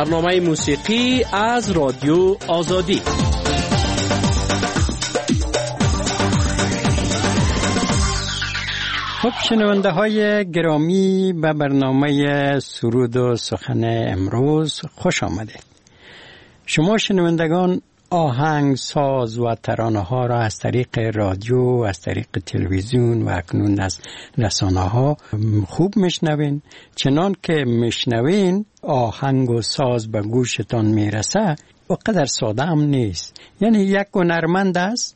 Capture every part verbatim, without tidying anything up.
برنامه موسیقی از رادیو آزادی. خب شنونده های گرامی، به برنامه سرود و سخن امروز خوش آمدید. شما شنوندگان آهنگ ساز و ترانه ها را از طریق رادیو، از طریق تلویزیون و اکنون از رسانه ها خوب میشنوین. چنان که میشنوین آهنگ و ساز به گوشتان میرسه و قدر ساده هم نیست. یعنی یک هنرمند است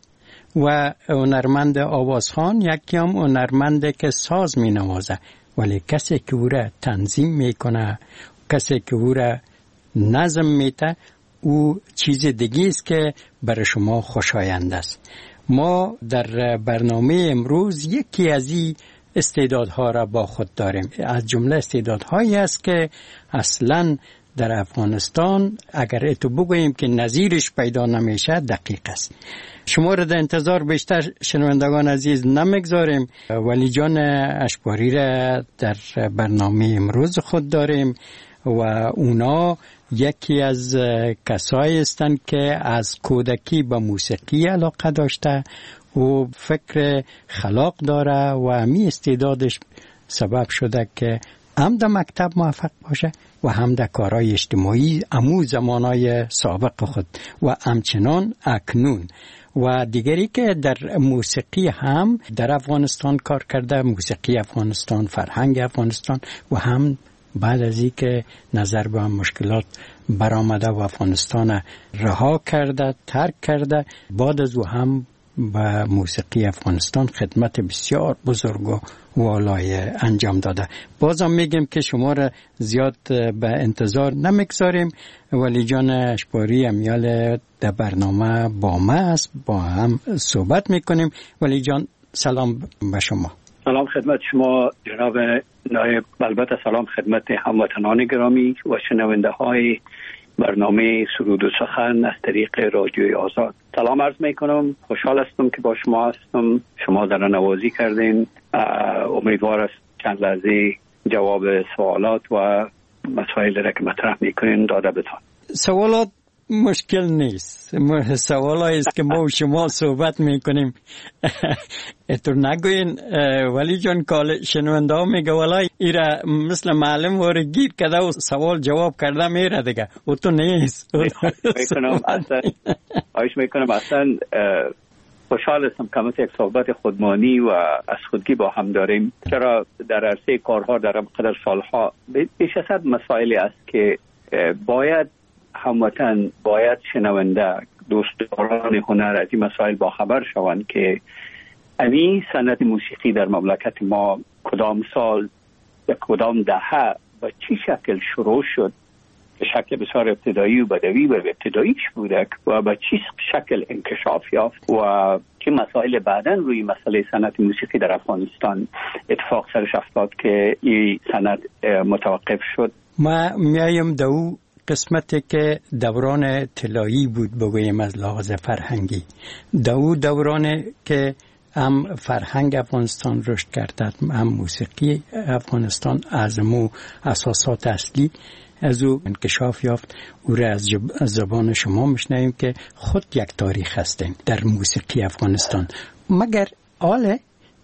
و هنرمند آوازخوان، یکی هم هنرمند که ساز می نوازه، ولی کسی که او را تنظیم میکنه، کسی که او را نظم میده، او چیز دیگه است که برای شما خوشایند است. ما در برنامه امروز یکی از این استعدادها را با خود داریم. از جمله استعدادهایی است که اصلاً در افغانستان اگر اتو بگوییم که نظیرش پیدا نمیشه دقیق است. شما را در انتظار بیشتر شنوندگان عزیز نمیگذاریم. ولی جان اشباری را در برنامه امروز خود داریم و اونا یکی از کسایی هستند که از کودکی به موسیقی علاقه داشته و فکر خلاق داره و همی استعدادش سبب شده که هم در مکتب موفق باشه و هم در کارهای اجتماعی امو زمانهای سابق خود و همچنان اکنون. و دیگری که در موسیقی هم در افغانستان کار کرده، موسیقی افغانستان، فرهنگ افغانستان، و هم بعد از این که نظر به مشکلات برآمده و افغانستان رها کرده، ترک کرده، بعد از او هم به موسیقی افغانستان خدمت بسیار بزرگ و والای انجام داده. بازم میگم که شما را زیاد به انتظار نمیگذاریم. ولی جان اشباری امیال در برنامه با ما است، با هم صحبت میکنیم. ولی جان سلام به شما. سلام خدمت شما جناب نایب، البته سلام خدمت هموطنان گرامی و شنونده های برنامه سرود و سخن از طریق رادیوی آزاد. سلام عرض میکنم، خوشحال هستم که با شما هستم. شما در نوازی کردین، امیدوار است چند لحظه جواب سوالات و مسائل را که مطرح میکنین داده بتان. سوالات مشکل نیست، سوالایی است که ما و شما صحبت میکنیم. اتو نگوین ولی جان کال شنونده ها میگه ولی ایره مثل معلم واره گیر کده و سوال جواب کرده میره دیگه. او تو نیست. میکنم اصلا آیش میکنم اصلا خوشحال هستم که مثل یک صحبت خودمانی و از خودگی با هم داریم. چرا در عرصه کارها در قدر سالها بیش از صد مسائلی است که باید هموطن، باید شنونده، دوستداران هنر از این مسائل با خبر شوند که امی صنعت موسیقی در مملکت ما کدام سال یا کدام دهه و چی شکل شروع شد، به شکل بسیار ابتدایی و بدوی و ابتداییش بوده و به چی شکل انکشاف یافت و چه مسائل بعداً روی مسئله صنعت موسیقی در افغانستان اتفاق سرش افتاد که این صنعت متوقف شد. ما میایم دو قسمتی که دوران طلایی بود بگویم از لحاظ فرهنگی، دو دوران که هم فرهنگ افغانستان رشد کرده، هم موسیقی افغانستان از مو اساسات اصلی از او انکشاف یافت. او را از زبان شما میشنویم که خود یک تاریخ هستیم در موسیقی افغانستان. مگر آله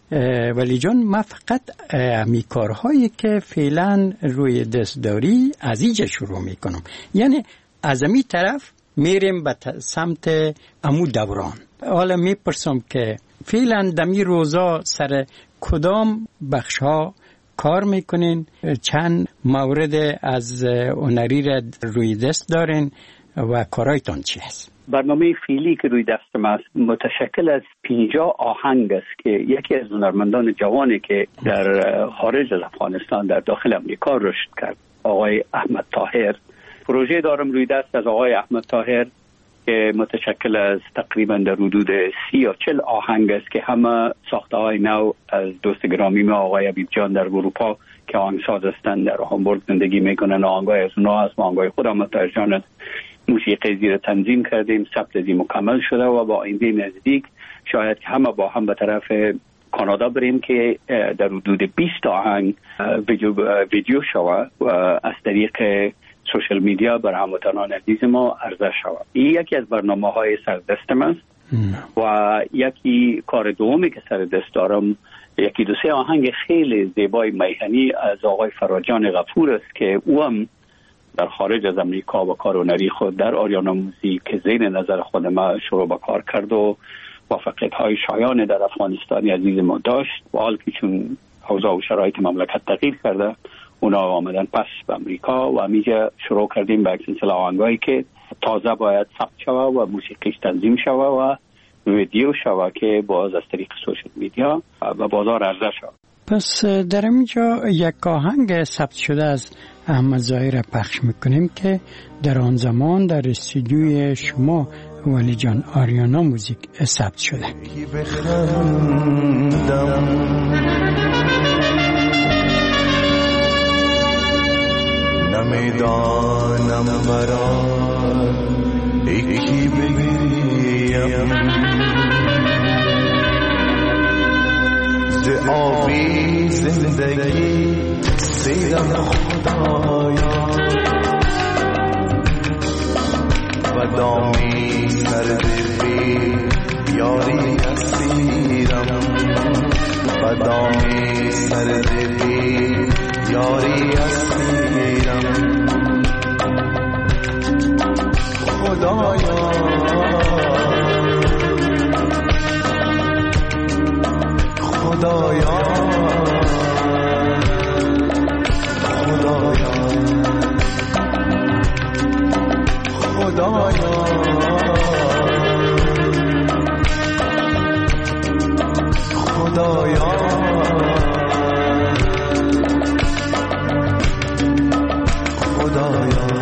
ولی جان ما فقط همی کارهایی که فعلا روی دست داری از اینجا شروع میکنم، یعنی از امی طرف میریم به سمت امو دوران. حالا میپرسم که فعلا دمی روزا سر کدام بخش ها کار میکنین، چند مورد از هنری را روی دست دارین و کارایتان چی هست؟ برنامه فعلی که روی دست ما متشکل از پنجاه آهنگ است که یکی از هنرمندان جوانی که در خارج از افغانستان در داخل امریکا رشد کرد، آقای احمد طاهر. پروژه دارم روی دست از آقای احمد طاهر که متشکل از تقریبا در حدود سی یا چل آهنگ است که همه ساخته های نو از دوست گرامی ما آقای حبیب جان در اروپا که آهنگساز هستند، در هامبورگ زندگی میکنن. آهنگای از اونها هست، آهنگای خود احمد طاهر جان است. موسیقی زیر تنظیم کردیم، ثبت زی مکمل شده و با آینده نزدیک شاید که همه با هم به طرف کانادا بریم که در حدود بیست آهنگ ویدیو, ویدیو شود و از طریق سوشل میدیا بر هموطنان عزیز ما عرضه شود. این یکی از برنامه‌های سردست من و یکی کار دومی که سر دست دارم یکی دو سه آهنگ خیلی زیبای میهنی از آقای فراجان غفور است که او هم در خارج از امریکا و کار هنری خود در آریانا موزیک که زیر نظر خود ما شروع به کار کرد و موفقیت‌های شایان در افغانستان عزیز ما داشت و حال که چون اوضاع و شرایط مملکت تغییر کرده اونا آمدن پس به امریکا و همیشه شروع کردیم به یک سلسله آهنگایی که تازه باید ثبت شود و موسیقیش تنظیم شود و ویدیو شود که باز از طریق سوشل میدیا و بازار عرضه شود. پس در اینجا یک آهنگ ثبت شده از احمد ظاهر پخش میکنیم که در آن زمان در استودیوی شما ولی جان آریانا موزیک ثبت شده. نمیدانم برای یکی بگیریم ز آبی زندگی سیرم خدایا و دامی سردبی یاری اسیرم و دامی سردبی یاری اسیرم خدایا خدایا خدایا خدایا خدایا خدایا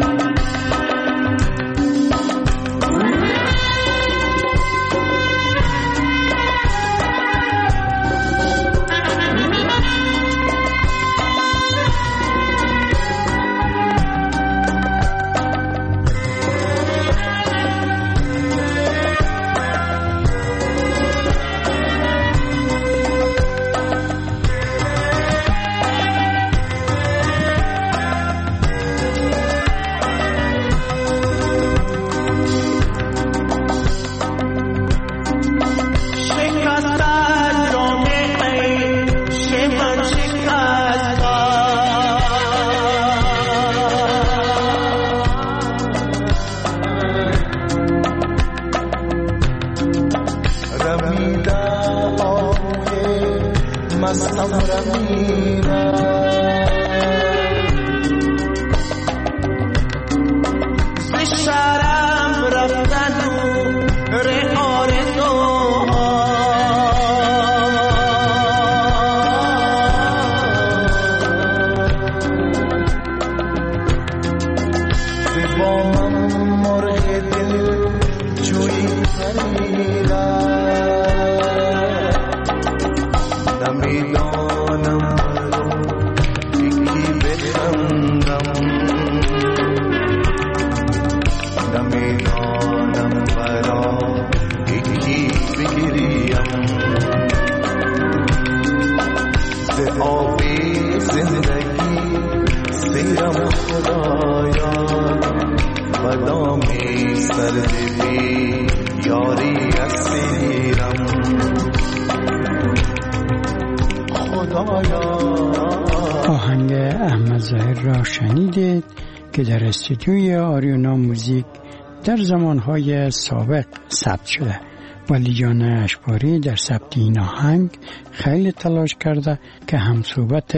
آهنگ احمد ظاهر را شنیدید که در استودیوی آریانا موزیک در زمانهای سابق ثبت شده. ولی جان اشباری در ثبت این آهنگ خیلی تلاش کرده که همصحبت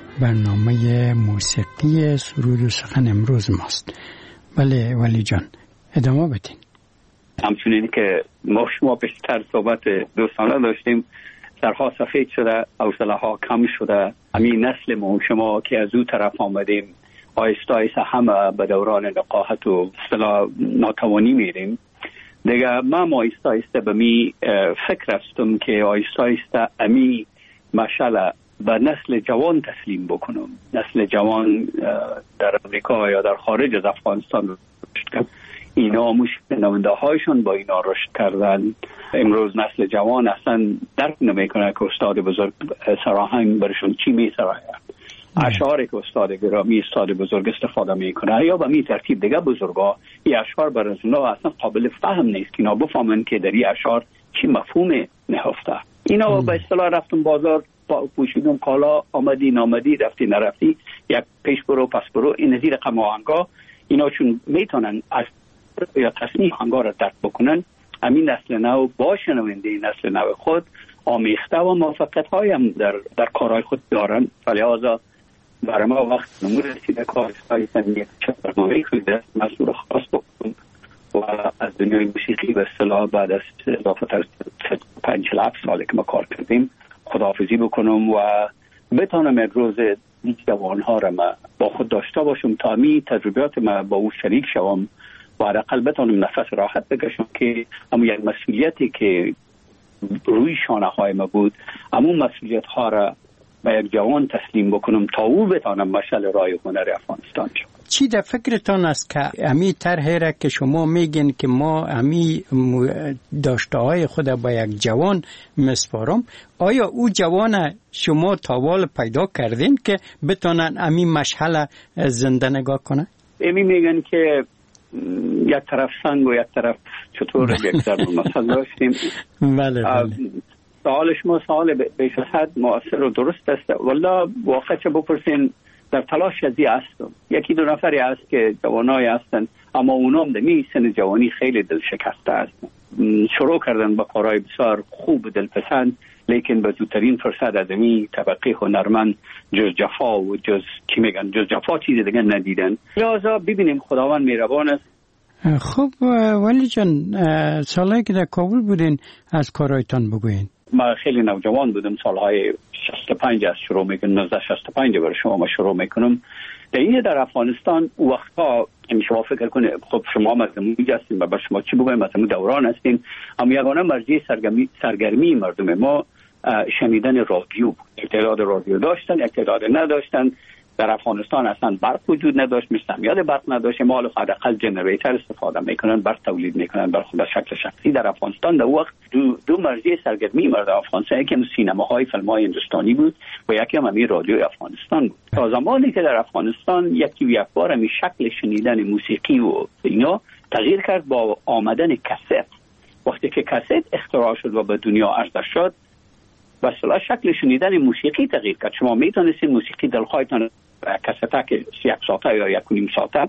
برنامه موسیقی سرود و سخن امروز ماست. بله ولی جان ادامه بدین. همچنین که ما شما بیشتر صحبت دوستانه داشتیم، سرها سفید شده، حوصله ها کم شده. همین نسل ما شما که از او طرف آمدیم آیسته آیسته همه به دوران نقاهت و اصطلاح ناتوانی میریم دیگه. من آیسته آیسته به می فکر هستم که آیسته آیسته امی مشعل به نسل جوان تسلیم بکنم. نسل جوان در امریکا یا در خارج از افغانستان اینا مشنونده هایشون با اینا رشد کردن. امروز نسل جوان اصلا درک نمیکنه که استاد بزرگ سراهنگ برشون چی میسراید. اشعاری که استاد گرامی استاد بزرگ استفاده میکنه یا به می ترتیب دیگه بزرگا این اشعار برای اونا اصلا قابل فهم نیست که اینا بفهمن که در این اشعار چی مفهوم نهفته. اینا به اصطلاح رفتم بازار پوشیدم کالا آمدی نامدی رفتی نرفتی یک پیش برو پس برو این نظیر رقم آهنگا اینا چون میتونن از یا تصنیح آهنگا را درک بکنن همین نسل نو با شنونده نسل نو خود آمیخته و موفقیت های هم در, در کارهای خود دارن. ولی آزا برای ما وقت نمور رسیده کارهای سنیه چه برنامه خیلی مسئول خاص بکنم و از دنیای موسیقی به اصطلاح بعد از اضافه تر پنج هفت ساله که ما کار کردیم خداحافظی بکنم و بتانم یک روز جوانها را ما با خود داشته باشم تا می تجربیات ما با او شریک شوم و حداقل بتانم نفس راحت بکشم که اما یک مسئولیتی که روی شانه های ما بود اما مسئولیت ها را به یک جوان تسلیم بکنم تا او بتانم مشعل راه هنر افغانستان شد. چی در فکرتان است که امی طرحی را که شما میگین که ما امی داشته های خود با یک جوان مسپارم، آیا او جوان شما تاوال پیدا کردین که بتانن امی مشعل زنده نگاه کنه؟ امی میگن که یک طرف سنگ و یک طرف چطور یک ضرب مثل داشتیم. بله بله. سوال شما سوال بیش از حد مؤثر و درست است. والله واقعا چه بپرسین در تلاش ازی هستم. یکی دو نفری هست که جوانای هستن اما اونام در می سن جوانی خیلی دل شکسته هستن. شروع کردن با کارهای بسیار خوب دلپسند لیکن به زودترین فرصت از می طبقه هنرمند جز جفا و جز چی میگن جز جفا چیزی دیگه ندیدن. لذا ببینیم خداوند مهربان است. خب ولی جان سالهایی که در کابل بودین از کارهایتان بگوین. ما خیلی نوجوان بودم سالهای شصت و پنج از شروع میکنم نوزده شصت و پنج برای شما ما شروع میکنم در این در افغانستان وقتا شما فکر کنید خب شما مردم هستین و بر شما چی بگویم مردم دوران هستین اما یگانه مرجع سرگرمی سرگرمی مردم ما شنیدن رادیو بود. یک تعداد رادیو داشتن یک تعداد نداشتن. در افغانستان اصلا برق وجود نداشت مستمیاد برق نداشت ما حداقل جنریتر استفاده میکنن برق تولید میکنن بر خود شکل شخصی. در افغانستان در وقت دو, دو مرجع سرگرمی مرد افغانستان یکی هم سینماهای فیلم‌های هندوستانی بود و یکی هم همین رادیوی افغانستان بود. تا زمانی که در افغانستان یکی و یک بار همین شکل شنیدن موسیقی و اینا تغییر کرد با آمدن کست. وقتی که کست اختراع شد و به دنیا عرضه شد و اصلا شکل شنیدن موسیقی تغییر کرد. شما میتونستید موسیقی دلخواهتان کسته که یک ساعته یا یک نیم ساعته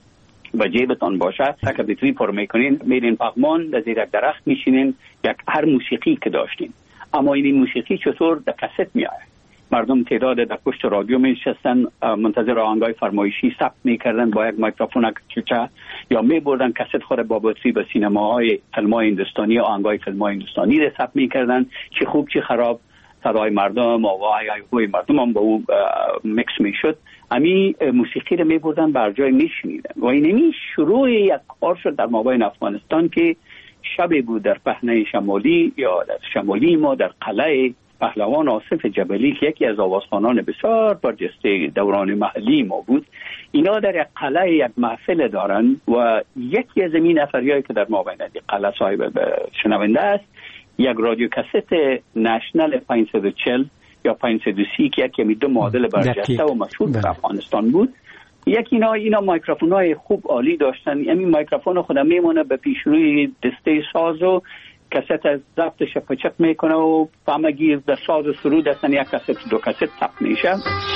و جیبتان باشه که بطری پر میکنین میرین پغمان در زیر درخت میشینین یک هر موسیقی که داشتین اما این موسیقی چطور در کست میآید. مردم تعداد در پشت رادیو میشستن منتظر آهنگای فرمایشی ثبت میکردن با یک میکروفون کوچه یا میبردن کست خود با بطری به سینماهای فیلم‌های هندوستانی آهنگای فیلم‌های هندوستانی را ثبت میکردن چه خوب چه خراب صدای مردم و وای مردم هم با او میکس میشد. امی موسیقی رو میبردن بر جای میشنیدن و اینمی شروع یک کار شد در مابین افغانستان که شبی بود در پهنه شمالی یا در شمالی ما در قلعه پهلوان آصف جبلی که یکی از آوازخوانان بسیار برجسته دوران محلی ما بود. اینا در یک قلعه یک محفل دارن و یکی از این نفریایی که در مابین قلعه صاحب شنونده است یک رادیو کست نشنل پانصد و چهل یا پانصد و سی که یکی دو مدل برجسته و مشهور در افغانستان بود. یکی اینا اینا میکروفونای خوب عالی داشتن. همین میکروفون خودم میمونه به پیش روی دسته ساز و کست از ضبطش پچک میکنه و فهمگیر در ساز و سرود هستن یک کست دو کست تپ میشه.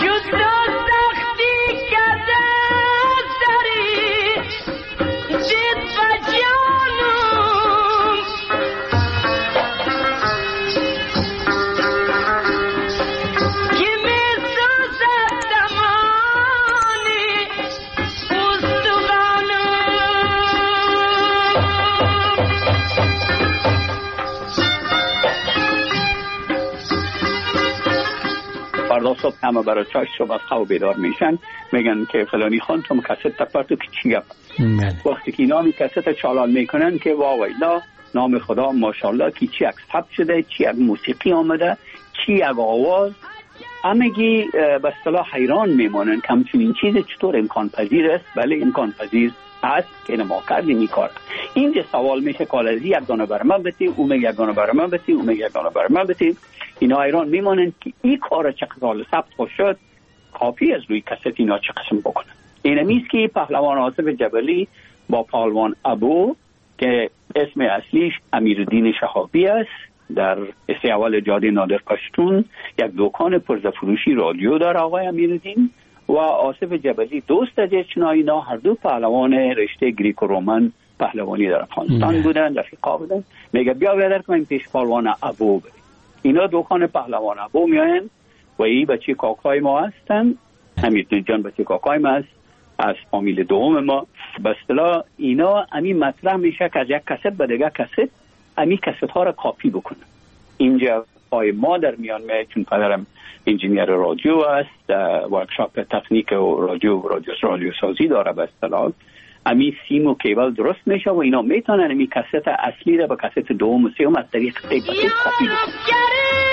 فردا صبح همه برای چاش صبح از خواب بیدار میشن میگن که فلانی خان تو کست تپر تو که چی گپ. وقتی که نامی کست چالان میکنن که واویلا نام خدا ماشاءالله که چی یک ثبت شده چی یک موسیقی آمده چی یک آواز همگی به اصطلاح حیران میمونن که همچنین چیز چطور امکان پذیر است. بله امکان پذیر است که ما کردیم این کار. اینجا سوال میشه کالازی یک دانه بر من بتی اون یک دانه بر من بتی اون یک دانه بر من بتی اینا ایران میمونن که این کار چقدر سال ثبت خوش شد کاپی از روی کست اینا چه قسم بکنن. اینمیست که پهلوان آصف جبلی با پهلوان ابو که اسم اصلیش امیرالدین شهابی است در استیوال جاده نادر پشتون یک دکان پرزفروشی رادیو داره آقای امیرالدین و آصف جبلی دوست از اینا هر دو پهلوان رشته گریکو رومن پهلوانی در افغانستان بودن، رفیقا بودن. میگه بیا بیادر که من پیش پهلوان ابو بریم. اینا دکان پهلوان ابو میاین و این بچه کاکای ما هستن، امیرالدین جان بچه کاکای ما هست از فامیل دوم ما. به اصطلاح اینا امی مطرح میشه که از یک کست به دیگه کست امی کست ها را کاپی بکنن. اینجا پای ما در میان میاد چون پدرم انجینیر رادیو است، ورکشاپ تکنیک و رادیو رادیو رادیو سازی داره. به اصطلاح امی سیم و کیبل درست میشه و اینا میتونن امی کست اصلی را به کست دوم و سوم از طریق تیپ کاپی بکنن.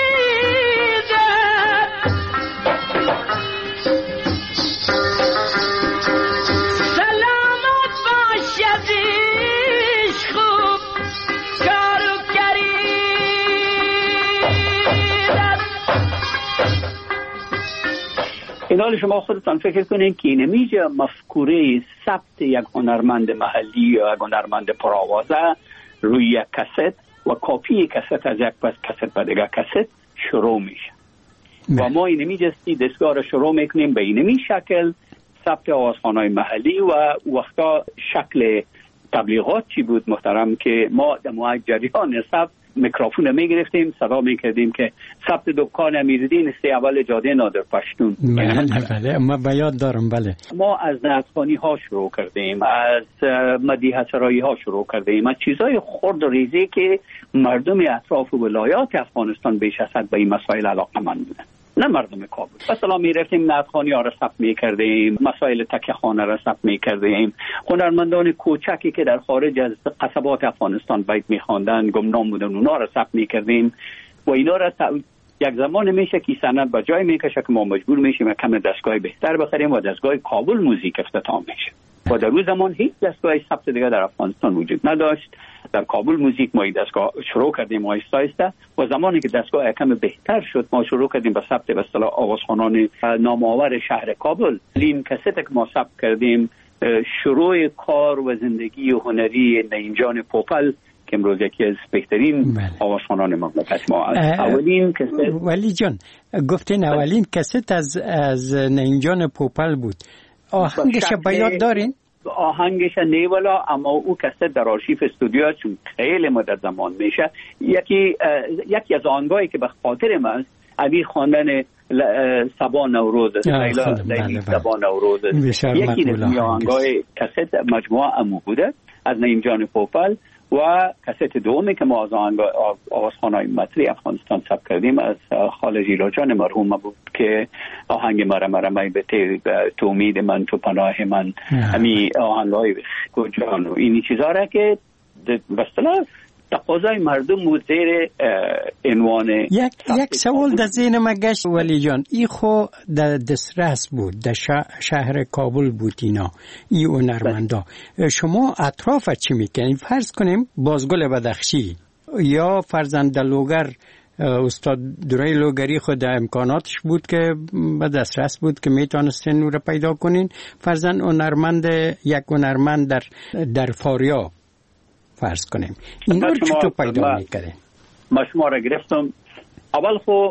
اینال شما خودتان فکر کنین که اینمیجا مفکوره ثبت یک هنرمند محلی یا یک هنرمند پرآوازه روی یک کست و کاپی کست از یک پس کست به دیگه کست شروع میشه و ما اینمیجا دستگاه را شروع میکنیم به اینمی شکل ثبت آوازخوان‌های محلی و وقتا شکل تبلیغات چی بود محترم که ما در موقع جریان ثبت میکروفون میگرفتیم صدا میکردیم که ثبت دکان امیرالدین است اول جاده نادر پشتون. بله بله ما بیاد دارم. بله ما از نعتخوانی ها شروع کردیم، از مدیحه سرایی ها شروع کردیم، از چیزای خرد و ریزی که مردم اطراف ولایات افغانستان بیش از حد به این مسائل علاقه‌مند بودن، نه مردم کابل. مثلا میرفتیم نعتخوانی ها را ثبت میکردیم، مسائل تکیه خانه را ثبت میکردیم، هنرمندان کوچکی که در خارج از قصبات افغانستان بیت میخواندن گمنام بودن اونا را ثبت میکردیم و اینا را ثبت... یک زمان میشه که سند به جای میکشه که ما مجبور میشیم کم دستگاه بهتر بخریم و دستگاه کابل موزیک افتتاح میشه و در روز زمان هیچ دستگاه ثبت دیگه در افغانستان وجود نداشت. در کابل موزیک ما این دستگاه شروع کردیم آهسته آهسته و زمانی که دستگاه کم بهتر شد ما شروع کردیم به ثبت به اصطلاح آوازخوانان نامآور شهر کابل. این کست که ما ثبت کردیم شروع کار و زندگی و هنری نعیم پوپل که امروز یکی از بهترین آوازخوانان مملکت ما است. اولین کست ولی جان گفتین اولین کست از از نعیم جان پوپل بود. آهنگش به یاد دارین؟ آهنگش نیولا، اما او کست در آرشیف استودیو چون خیلی مدت زمان میشه. یکی یکی از آهنگایی که به خاطر من است ابی خواندن سبا نوروز است، لیلی سبا نوروز است. یکی از آهنگای کست مجموعه امو بوده از نعیم جان پوپل و کست دومی که ما از آوازخوان‌های مطرح افغانستان ثبت کردیم از خاله ژیلا جان مرحوم بود که آهنگ مرا مرا می به تو امید من تو پناه من، همین آهنگ‌های جان و اینی چیزا را که به اصطلاح تقاضای مردم بود زیر عنوان یک یک سوال در ذهن من گشت ولی جان ای خو در دسترس بود، در شهر کابل بود اینا ای هنرمندا. شما اطراف چی میکنین؟ فرض کنیم بازگل بدخشی یا فرزند لوگر استاد دوره لوگری خود امکاناتش بود که به دسترس بود که میتونستین نور پیدا کنین. فرزند هنرمند یک هنرمند در در فاریاب فرض کنیم این رو چطور پیدا میکنه؟ ما شما را گرفتم. اول خو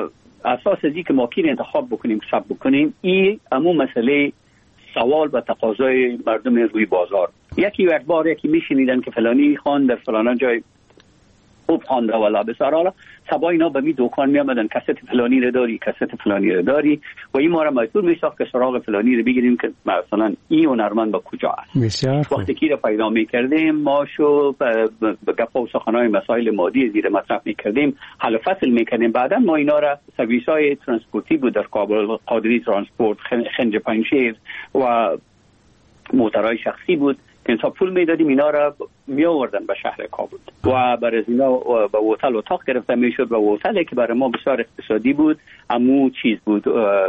اساس ازی که ما کی انتخاب بکنیم ثبت بکنیم این امو مسئله سوال و تقاضای مردم روی بازار. یکی یک بار یکی میشنیدن که فلانی خوان در فلان جای خوب خوانده ولا بسرا سبا اینا به می دکان می آمدن کست فلانی رو داری کست فلانی رو داری و این ما را مجبور می ساخت که سراغ فلانی رو بگیریم که مثلا این هنرمند با کجا است. وقتی که رو پیدا می کردیم ما شو به گپ و سخنهای مسائل مادی زیر مطرح می کردیم حل فصل می کردیم. بعدا ما اینا را سرویس های ترانسپورتی بود در کابل، قادری ترانسپورت، خنج پنجشیر و موترهای شخصی بود که انسا پول میدادیم اینا را می آوردن به شهر کابل و برای اینا به هتل اتاق گرفته میشد و هتلی که برای ما بسیار اقتصادی بود امو چیز بود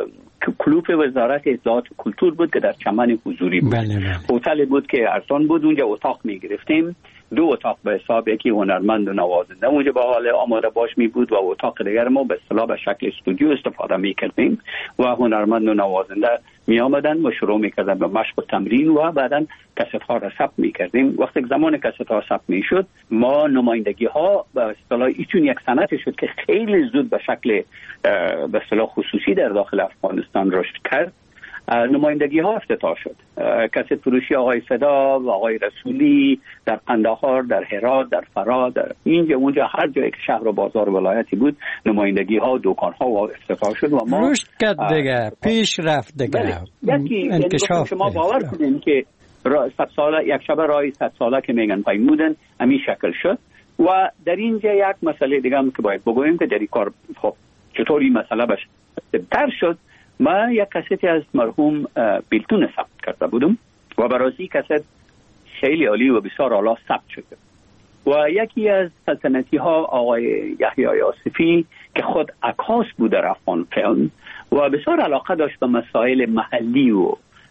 کلوپ وزارت اطلاعات و کلتور بود که در چمن حضوری بود. هتلی بود که ارزان بود، اونجا اتاق می گرفتیم دو اتاق به حساب، یکی هنرمند و نوازنده اونجا به حال آماده باش می بود و اتاق دیگر ما به اصطلاح به شکل استودیو استفاده می کردیم و هنرمند و نوازنده می آمدن و شروع می کردن به مشق و تمرین و بعدا کست ها را ثبت می کردیم. وقتی زمان کست ها ثبت می شد ما نمایندگی ها به اصطلاح ایتون یک صنعت شد که خیلی زود به شکل به اصطلاح خصوصی در داخل افغانستان رشد کرد. نمایندگی ها افتتاح شد. کست فروشی آقای صدا و آقای رسولی در قندهار، در هرات، در فرا، در اینجا اونجا هر جایی که شهر و بازار و ولایتی بود نمایندگی ها و دکان ها و افتتاح شد و ما رشد کرد دیگه، پیش رفت دیگه، یکی انکشاف شما باور کنید که صد ساله یک شب رای صد ساله که میگن پیمودن همین شکل شد. و در اینجا یک مسئله دیگه هم که باید بگویم که در این کار خب چطور این مسئله بهتر شد. ما یک کسیتی از مرحوم بیلتون ثبت کرده بودم و برای کست خیلی عالی و بسیار اعلی ثبت شده و یکی از سلطنتی ها آقای یحیی آصفی که خود عکاس بود در افغان فیلم و بسیار علاقه داشت به مسائل محلی و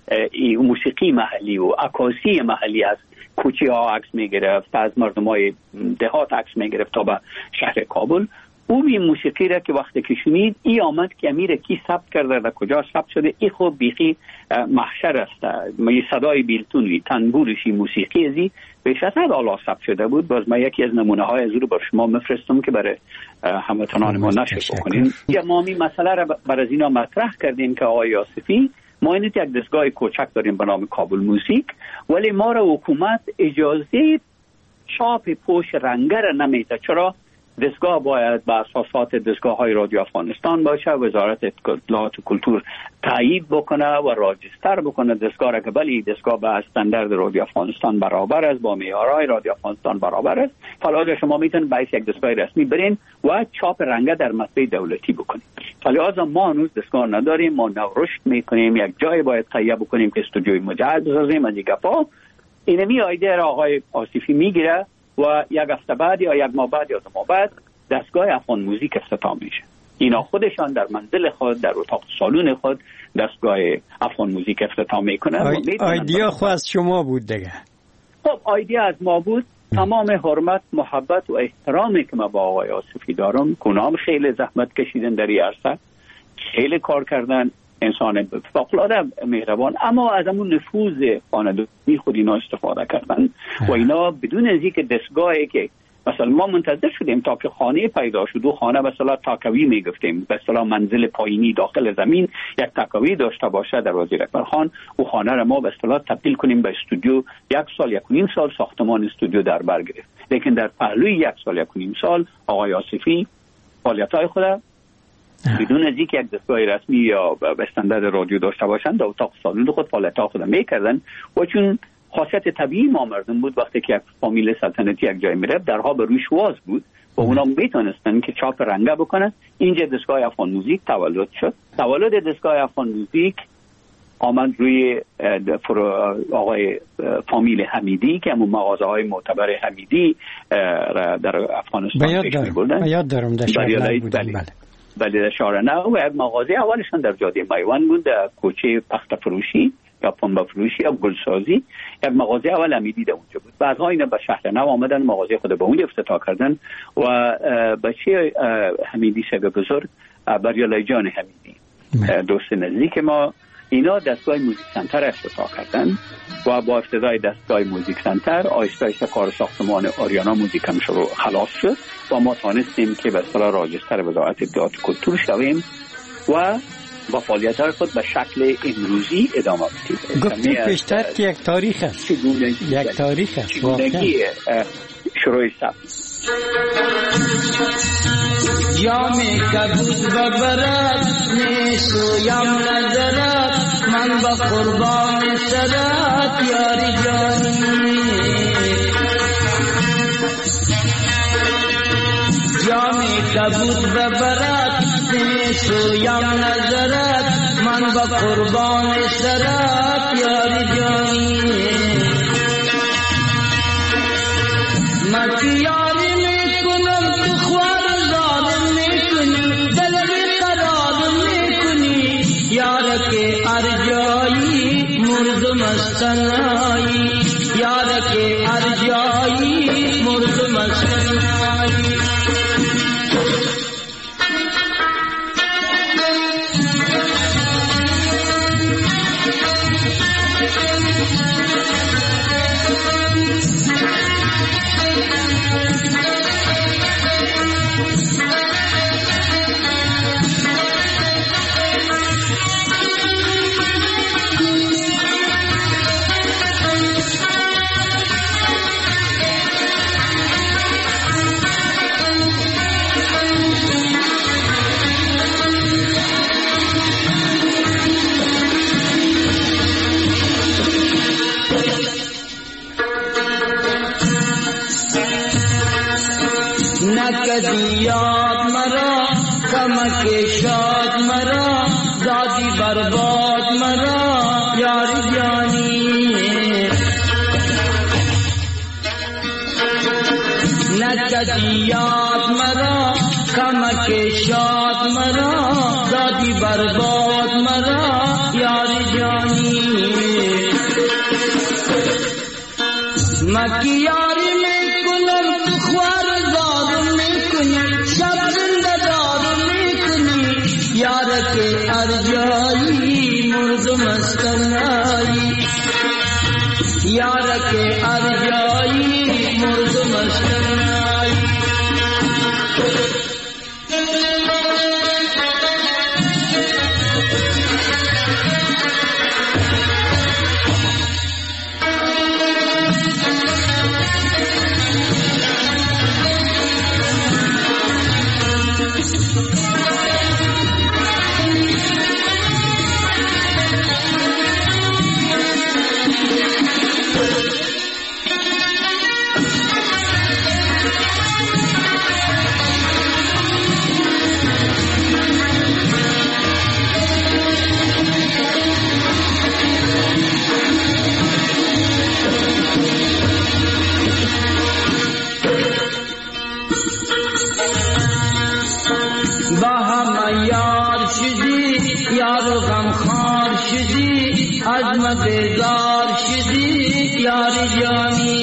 موسیقی محلی و عکاسی محلی، از کوچه ها عکس می گرفت، از مردم های دهات عکس می گرفت تا به شهر کابل. او این موسیقی را که وقتی که شنید ای آمد که امیر کی ثبت کرده و کجا ثبت شده، ای خوب بیخی محشر است. می صدای بیلتونی تنبورشی موسیقی ازی بیش از حد اعلی ثبت شده بود. باز ما یکی از نمونه های از رو بر شما مفرستم که برای هموطنان ما نشر بکنیم. یا ما می مسئله را بر از اینا مطرح کردیم که آقای آصفی ما اینو یک دستگاه کوچک داریم به نام کابل موزیک، ولی ما را حکومت اجازه چاپ پوش رنگه را نمیده. چرا؟ دستگاه باید به اساسات دستگاه های رادیو افغانستان باشه، وزارت اطلاعات و کلتور تایید بکنه و راجستر بکنه دستگاه را که بلی دستگاه به استاندارد رادیو افغانستان برابر است، با معیارهای رادیو افغانستان برابر است. حالا شما میتونید باید یک دستگاه رسمی برین و چاپ رنگه در مطبع دولتی بکنید. لذا ما هنوز دستگاه نداریم، ما نو رشد میکنیم، یک جای باید تهیه بکنیم که استودیوی مجهز بسازیم. از دیگه پا اینمی ایده را آقای آصفی میگیره و یک هفته بعد یا یک ماه بعد یا دو ماه بعد دستگاه افغان موزیک افتتاح میشه. اینا خودشان در منزل خود، در اتاق سالون خود دستگاه افغان موزیک افتتاح میکنه. آی... آیدیا خود از شما بود دیگه؟ خب آیدیا از ما بود. تمام حرمت، محبت و احترامی که ما با آقای آصفی دارم، کنام خیلی زحمت کشیدن در این عرصه، خیلی کار کردن، انسان فوق‌العاده مهربان، اما از همون نفوذ خانه‌داری خود اینا استفاده کردن و اینا بدون از اینکه دستگاهی که مثلا ما منتظر شدیم تا که خانه پیدا شد و خانه به اصطلاح تاکوی میگفتیم، به اصطلاح منزل پایینی داخل زمین یک تاکوی داشته باشه در وزیر اکبرخان و خانه را ما به اصطلاح تبدیل کنیم به استودیو. یک سال یک و نیم سال ساختمان استودیو در بر گرفت، لیکن در پهلوی یک سال یک و نیم سال آقای آصفی فعالیت‌های خود بدون از اینکه یک دستگاه رسمی یا به استاندارد رادیو داشته باشند در اتاق سالون خود فعالیت‌ها خود میکردن و چون خاصیت طبیعی ما مردم بود وقتی که یک فامیل سلطنتی یک جای میرفت درها به روش واز بود و اونا میتونستن که چاپ رنگه بکنن. اینجا دستگاه افغان موزیک تولد شد. تولد دستگاه افغان موزیک آمد روی آقای فامیل حمیدی که همون مغازه های معتبر حمیدی در افغانستان پیش میبردن. بیاد دارم در شهرنو بودن. بله بله در شهرنو و یک مغازه اولشان در جاده میوان بود، در کوچه پخت فروشی یا پنبه فروشی یا گلسازی. یک مغازه اول حمیدی در اونجا بود. بعدها اینا به شهرنو آمدن، مغازه خود به اونجا افتتاح کردن و بچه حمیدی سگ بزرگ بریالای جان حمیدی دوست نزدیک ما، اینا دستگاه موزیک سنتر افتتاح کردن و با افتتاح دستگاه موزیک سنتر آهسته آهسته کار ساختمان آریانا موزیک هم شروع خلاص شد و ما تانستیم که به اصطلاح راجستر وزارت اطلاعات و کلتور شویم و با فعالیت‌های خود به شکل امروزی ادامه بدیم. گفتی پیشتر که یک تاریخ است، یک تاریخ است چگونگی شروع ثبت. جام کبود ببرد میسویم نظرت من با قربان سرت یاری جانی. جام کبود ببرد میسویم نظرت من با قربان سرت یاری جانی. مکیاری میکنم تو خوار ظالم میکنی دل بیقرار میکنی یار که ارجایی مردم استنایی یار که ارجایی نکدی یاد مرا کمک شاد مرا دادی برباد مرا یار جانی نکدی یاد مرا کمک شاد مرا دادی برباد مرا یار جانی مکی یاری میں کنم تو خوار زار میں کنی شب زندگار میں کنی یار کے ارجائی مرد مسکنائی یار کے ارجائی مرد مسکنائی مددگار شدی یار جانی.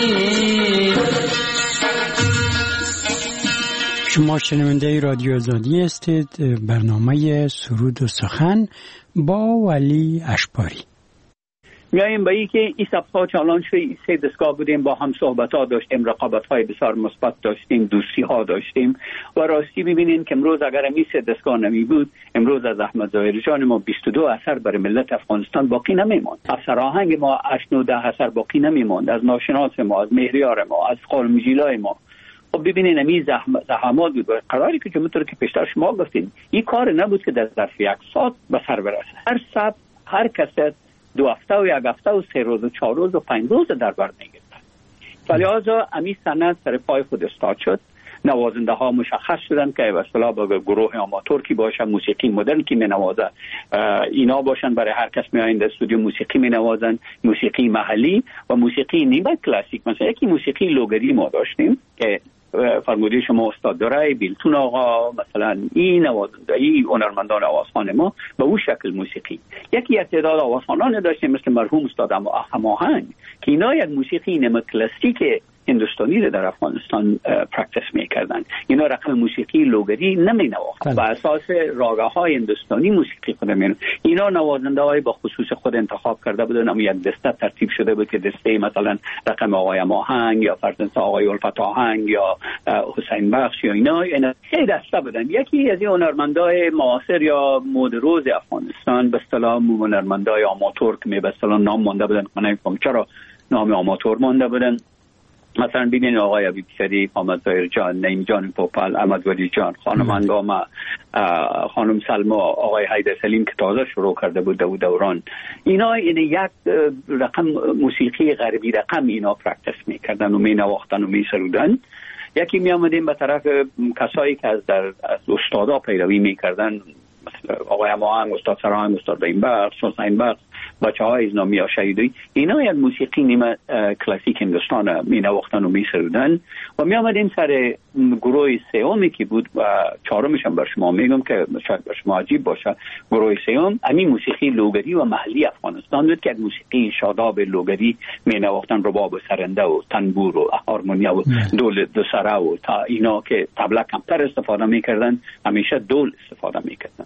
شما شنونده رادیو آزادی هستید. برنامه سرود و سخن با ولی اشپاری. میاییم به این که این سبها چالان شوی سه دستگاه بودیم، با هم صحبت ها داشتیم، رقابت های بسیار مثبت داشتیم، دوستی ها داشتیم و راستی ببینین که امروز اگر این سه دستگاه نمی بود، امروز از احمد ظاهری جان ما بیست و دو اثر برای ملت افغانستان باقی نمیموند، از سراهنگ ما هشت و ده اثر باقی نمیموند، از ناشناس ما، از مهریار ما، از قالمجیلای ما. خب ببینین این زحمات بود و قراری که جمعیت که پیشتر شما گفتین این کار نبود که در ظرف یک ساعت به سر برسه. هر سب هر کست دو هفته و یک هفته و سه روز و چهار روز و پنج روز در بر میگرد. فلذا امی سند سر پای خود استاد شد. نوازنده ها مشخص شدن که به اصطلاح با گروه آماتور کی باشه، موسیقی مدرن کی می نوازه، اینا باشن. برای هر کس میایند استودیو موسیقی می نوازن، موسیقی محلی و موسیقی نیمه کلاسیک. مثلا یکی موسیقی لوگری ما داشتیم که فرموده شما استاد دارای بیلتون آقا، مثلا این نوازنده ای هنرمندان آوازخوان ما به اون شکل موسیقی. یکی از تعداد آوازخوانان داشتیم مثل مرحوم استاد هماهنگ که اینا یک موسیقی نیمه کلاسیک هندوستانی رو در افغانستان پرکتس میکردن. اینا رقم موسیقی لوگری نمی نواختن، بر اساس راگه های هندوستانی موسیقی خود می. اینا نوازنده های با خصوص خود انتخاب کرده بودن، اما یک دسته ترتیب شده بود که دسته مثلا رقم آقای ماهنگ یا فرزند آقای الفت آهنگ یا حسین بخش یا اینا، اینا خیلی دسته بودن. یکی از این هنرمندای معاصر یا مد روز افغانستان به اصطلاح هنرمندای آماتور که به اصطلاح نام مونده بودن، من نمی‌فهمم چرا نام آماتور مونده بودن. مثلا ببینید آقای عبید شریف، احمد ظاهر جان، نعیم جان پوپل، احمد ولی جان، خانم انگامه، خانم سلما، آقای حیدر سلیم که تازه شروع کرده بود دو دوران، اینا این یک رقم موسیقی غربی رقم اینا پرکتس میکردن و می نواختن و می سرودن. یکی می آمدیم به طرف کسایی که از در از استادا پیروی میکردن، مثل آقای هماهنگ، استاد سراهنگ، استاد بین بخش، حسین بخش، بچه های ازنامی یا شهیدی، اینا یک موسیقی نیمه کلاسیک هندوستان می نواختن و می سرودن. و می آمدیم سر گروه سیومی که بود و چهارمش هم بر شما میگم که شاید بر شما عجیب باشه. گروه سیوم همین موسیقی لوگری و محلی افغانستان بود که یک موسیقی شاداب لوگری می نواختن، رباب و سرنده و تنبور و هارمونیا و دول دو سره و تا اینا که طبله کمتر استفاده میکردن، همیشه دول استفاده میکردن.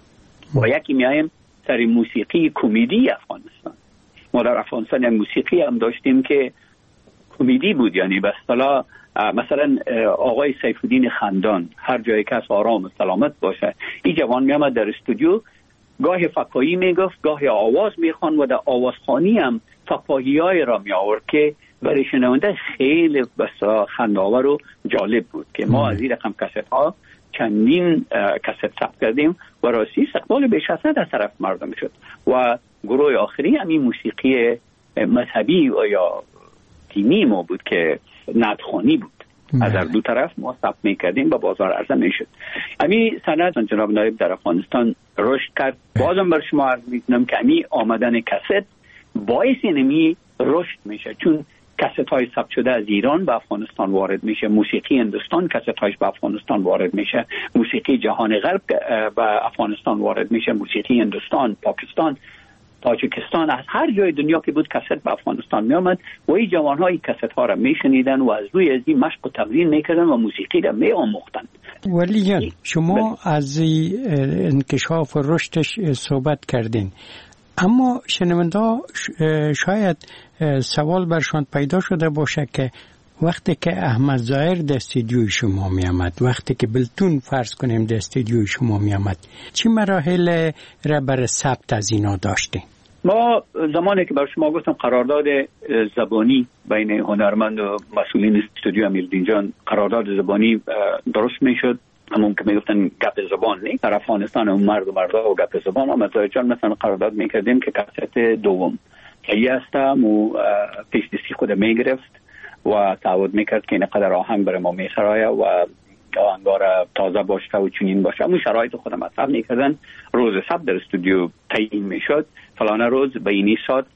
و یکی میایم سر موسیقی کمدی افغانستان. ما در افغانستان یک موسیقی هم داشتیم که کمدی بود، یعنی به اصطلاح مثلا آقای سیف الدین خندان، هر جایی که آرام و سلامت باشه، این جوان میامد در استودیو، گاهی فکاهی میگفت، گاهی آواز میخوان و در آوازخوانی هم فکاهی‌های را میآورد که برای شنونده خیلی بسیار خنده‌آور و جالب بود که ما از این رقم کست ها چندین کست ثبت کردیم و راستی استقبال بیش از صد از طرف مردم شد. و گروه آخری همین موسیقی مذهبی و یا دینی ما بود که نعتخوانی بود. از هر دو طرف ما ثبت میکردیم و بازار عرضه میشد. همین صنعت جناب نایب در افغانستان رشد کرد. بازم بر شما عرض میکنم که همین آمدن کست باعث اینمی رشد میشه، چون کست های ثبت شده از ایران به افغانستان وارد میشه، موسیقی هندوستان کست هایش به افغانستان وارد میشه، موسیقی جهان غرب به افغانستان وارد میشه، موسیقی هندوستان، پاکستان، تاجیکستان، از هر جای دنیا که بود کست به افغانستان می آمد و این جوان های کست ها را می شنیدن و از روی از این مشق و تمرین می کردن و موسیقی را می آموختن. ولی جان شما از انکشاف و رشدش صحبت کردین، اما شنونده شاید سوال برشان پیدا شده باشه که وقتی که احمد ظاهر در استودیوی شما می آمد، وقتی که بلتون فرض کنیم در استودیوی شما می آمد، چی مراحل را برای ثبت از اینا داشتیم؟ ما زمانی که بر شما گفتم قرارداد زبانی بین هنرمند و مسئولین استودیو امیرالدین جان، قرارداد زبانی درست می شد، همون که می گفتن گپ زبان نیست در افغانستان، اون مرد و مردا و گپ زبان. احمد ظاهر جان مثلا قرارداد می کردیم که کست دوم که یه هستم و پیش دستی خود می گرفت و تعهد میکرد که اینقدر آهنگ برای ما میسرایه و آهنگا را تازه باشه و چنین باشه. همون شرایط خودم مطرح میکردن، روز ثبت در استودیو تعیین میشد، فلانه روز به اینی ساعت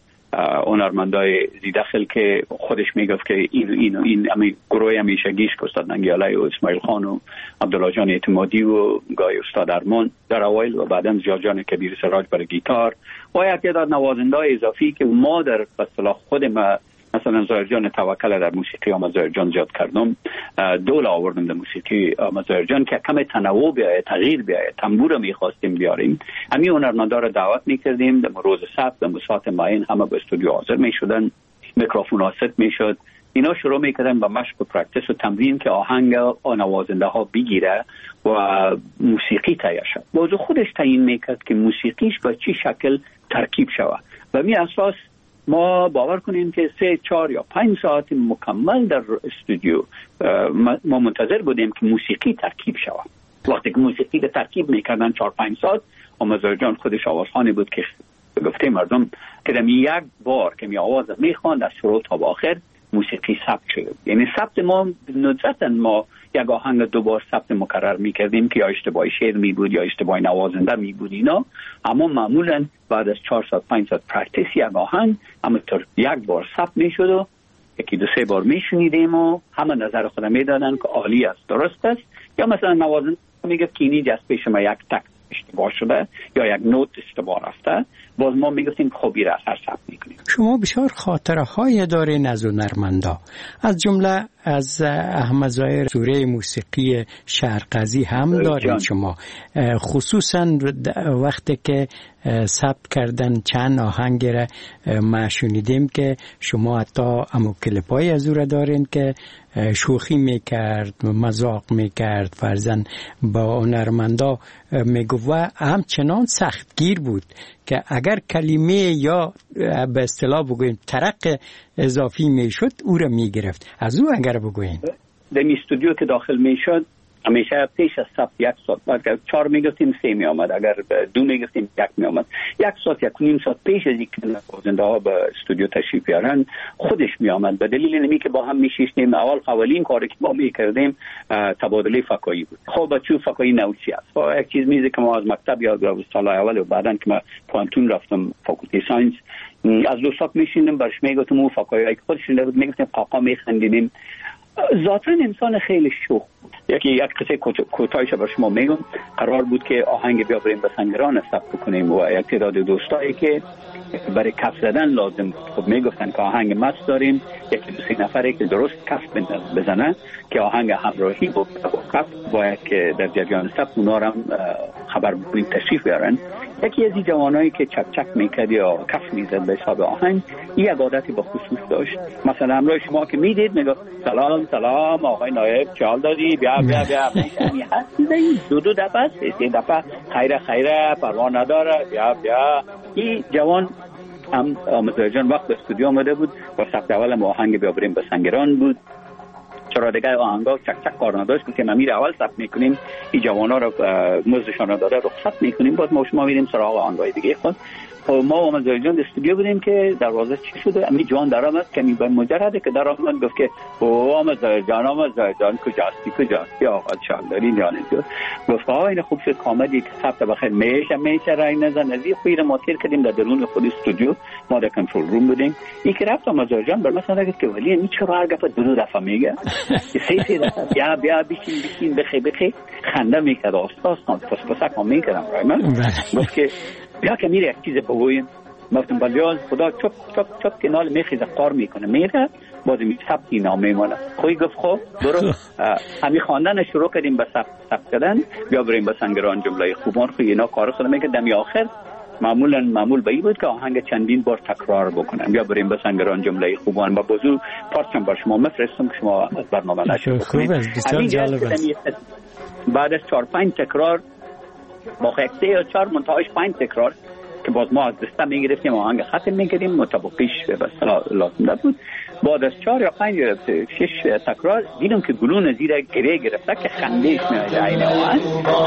هنرمندای زیداخل که خودش میگفت که این این این همین گروه همیشگیش که استاد ننگیالی و اسماعیل خان و عبدالله جان اعتمادی و گای استاد ارمان در اوایل و بعداً زیاد جان کبیر سراج برای گیتار و یک تعداد نوازنده اضافی که ما در اصطلاح خود ما مثلا ظاهر جان توکل در موسیقی احمد ظاهر جان زیاد کردم، دول آوردم در موسیقی احمد ظاهر جان که کم تنوع بیاید، تغییر بیاید، تنبور میخواستیم بیاریم. همین هنرمندا را دعوت میکردیم در روز ثبت در ساعت معین همه به استودیو حاضر میشدن، میکروفون ست میشد، اینا شروع میکردن با مشق و پرکتیس و تمرین که آهنگ و نوازنده ها بگیره و موسیقی تهیه شد. موضوع خودش تعیین میکرد که موسیقیش با چی شکل ترکیب شود و می اساس ما باور کنیم که سه چهار یا پنج ساعت مکمل در استودیو ما منتظر بودیم که موسیقی ترکیب شود. وقتی که موسیقی ترکیب میکردن چهار پنج ساعت، احمد ظاهر جان خودش آوازخوانی بود که گفته مردم که در یک بار که می آواز میخواند از شروع تا آخر موسیقی ثبت شد. یعنی ثبت ما ندرتا ما یک آهنگ دو بار ثبت مکرر میکردیم که یا اشتباه شعر می بود یا اشتباه نوازنده می بود اینا، اما معمولا بعد از چهار ساعت پنج ساعت پرکتیس یک آهنگ همونطور یک بار ثبت میشد و یکی دو سه بار میشنیدیم و همه نظر خودم میدادن که عالی است، درست است، یا مثلا نوازنده میگه که اینی جست پیش ما یک تک اشتباه شده یا یک نوت اشتباه رفته، باز ما میگفتیم خوبی را اثر ثبت میکنیم. شما بسیار خاطره های دارین از هنرمندا، از جمله از احمد ظاهر سوره موسیقی شرقزی هم دارین شما، خصوصا وقتی که ثبت کردن چند آهنگ را ما شنیدیم که شما حتی امو کلیپای از او را دارین که شوخی میکرد، مذاق میکرد، فرزن با هنرمندا میگفت و همچنان سختگیر بود که اگر کلمه یا به اصطلاح بگویم ترق اضافی میشد او را میگرفت. از او اگر بگویم در استودیو که داخل میشد همیشه پیش از ثبت یک ساعت، اگر چهار میگفتیم سه می آمد، اگر دو میگفتیم یک می آمد، یک ساعت یک نیم ساعت پیش از اینکه نوازنده ها به استودیو تشریف بیارن خودش می آمد. به دلیل اینمی که با هم میشیشتیم، اول اولین کاری که ما میکردیم تبادله فکایی بود. خب بچو فکایی نوچی است و یک چیز میزه که ما از مکتب یاد گرفتیم سال اول و بعدن که ما پانتون رفتم فاکولته ساینس، از دوستات میشیندم برش میگفتم اون فکایی که خودش بود، میگفتیم قاقا میخندیدیم. ذاتاً انسان خیلی شوخ بود. یکی یک قصه کوتاهش بر شما میگم. قرار بود که آهنگ بیا بریم به سنگران ثبت کنیم و یک تعداد دوستایی که برای کف زدن لازم بود، خب میگفتن که آهنگ مست داریم، یکی دو سه نفره که درست کف بزنن که آهنگ همراهی با کف باید که در جریان ثبت اونا هم خبر بودیم تشریف بیارن. یکی از این جوانایی که چک چک میکرد یا کف میزد به حساب آهنگ، این یک عادتی با خصوص داشت. مثلا همراه شما که میدید میگفت سلام سلام آقای نایب چه حال داری، بیا بیا بیا یعنی هستی دو دو دفعه سه دفعه خیره خیره پروا نداره بیا بیا. این جوان هم احمد ظاهر جان وقت به استودیو آمده بود و ثبت اول ما آهنگ بیا بریم به سنگران بود. چرا دیگه آهنگا چک چک کار نداشت که ما میره اول ثبت میکنیم، این جوانا رو مزدشان رو داده رخصت میکنیم، بعد ما شما میریم سراغ آهنگای دیگه خود ما و آموزجان استودیو بودیم که دروازه چی شده امی جان در آمد کمی به مجرده که در آمد گفت که او آموزجان آموزجان کجاستی کجاستی آقا چالداری نیانه گفت ها این خوب شد کامدی که سبت بخیر میشه میشه رای نزن از این خویر ما تیر کردیم در درون خود استودیو ما در کنترل روم بودیم این که رفت آموزجان بر مثلا گفت که ولی این چرا هر گفت دو دفعه میگه سه سه دفعه بیا بیا بشین بشین بخی بخی خنده میکرد آستاستان پس پسک هم میکردم رای من گفت که بیا که میره یک چیز بگویم گفتم بلیاز خدا چپ چپ چپ که نال میخیزه قار میکنه میره باز می ثبتی نامه مالا خوی گفت خب برو همی خواندن شروع کردیم به ثبت ثبت کردن بیا بریم به سنگران جمله خوبان خوی اینا کار خود میگه دمی آخر معمولا معمول به این بود که آهنگ چندین بار تکرار بکنم بیا بریم به سنگران جمله خوبان با بزرگ پارچم بر شما مفرستم که شما از برنامه نشد خوب است بسیار جالب است بعد از چهار پنج تکرار با سه یا چهار منتهاش پنج تکرار که باز ما از دسته میگرفتیم آهنگ ختم میکردیم مطابقیش به اصطلاح لازم بود. بعد از چهار یا پنج یا شش تکرار دیدم که گلون زیر گریه گرفته که خندهش میاد عین آهنگ.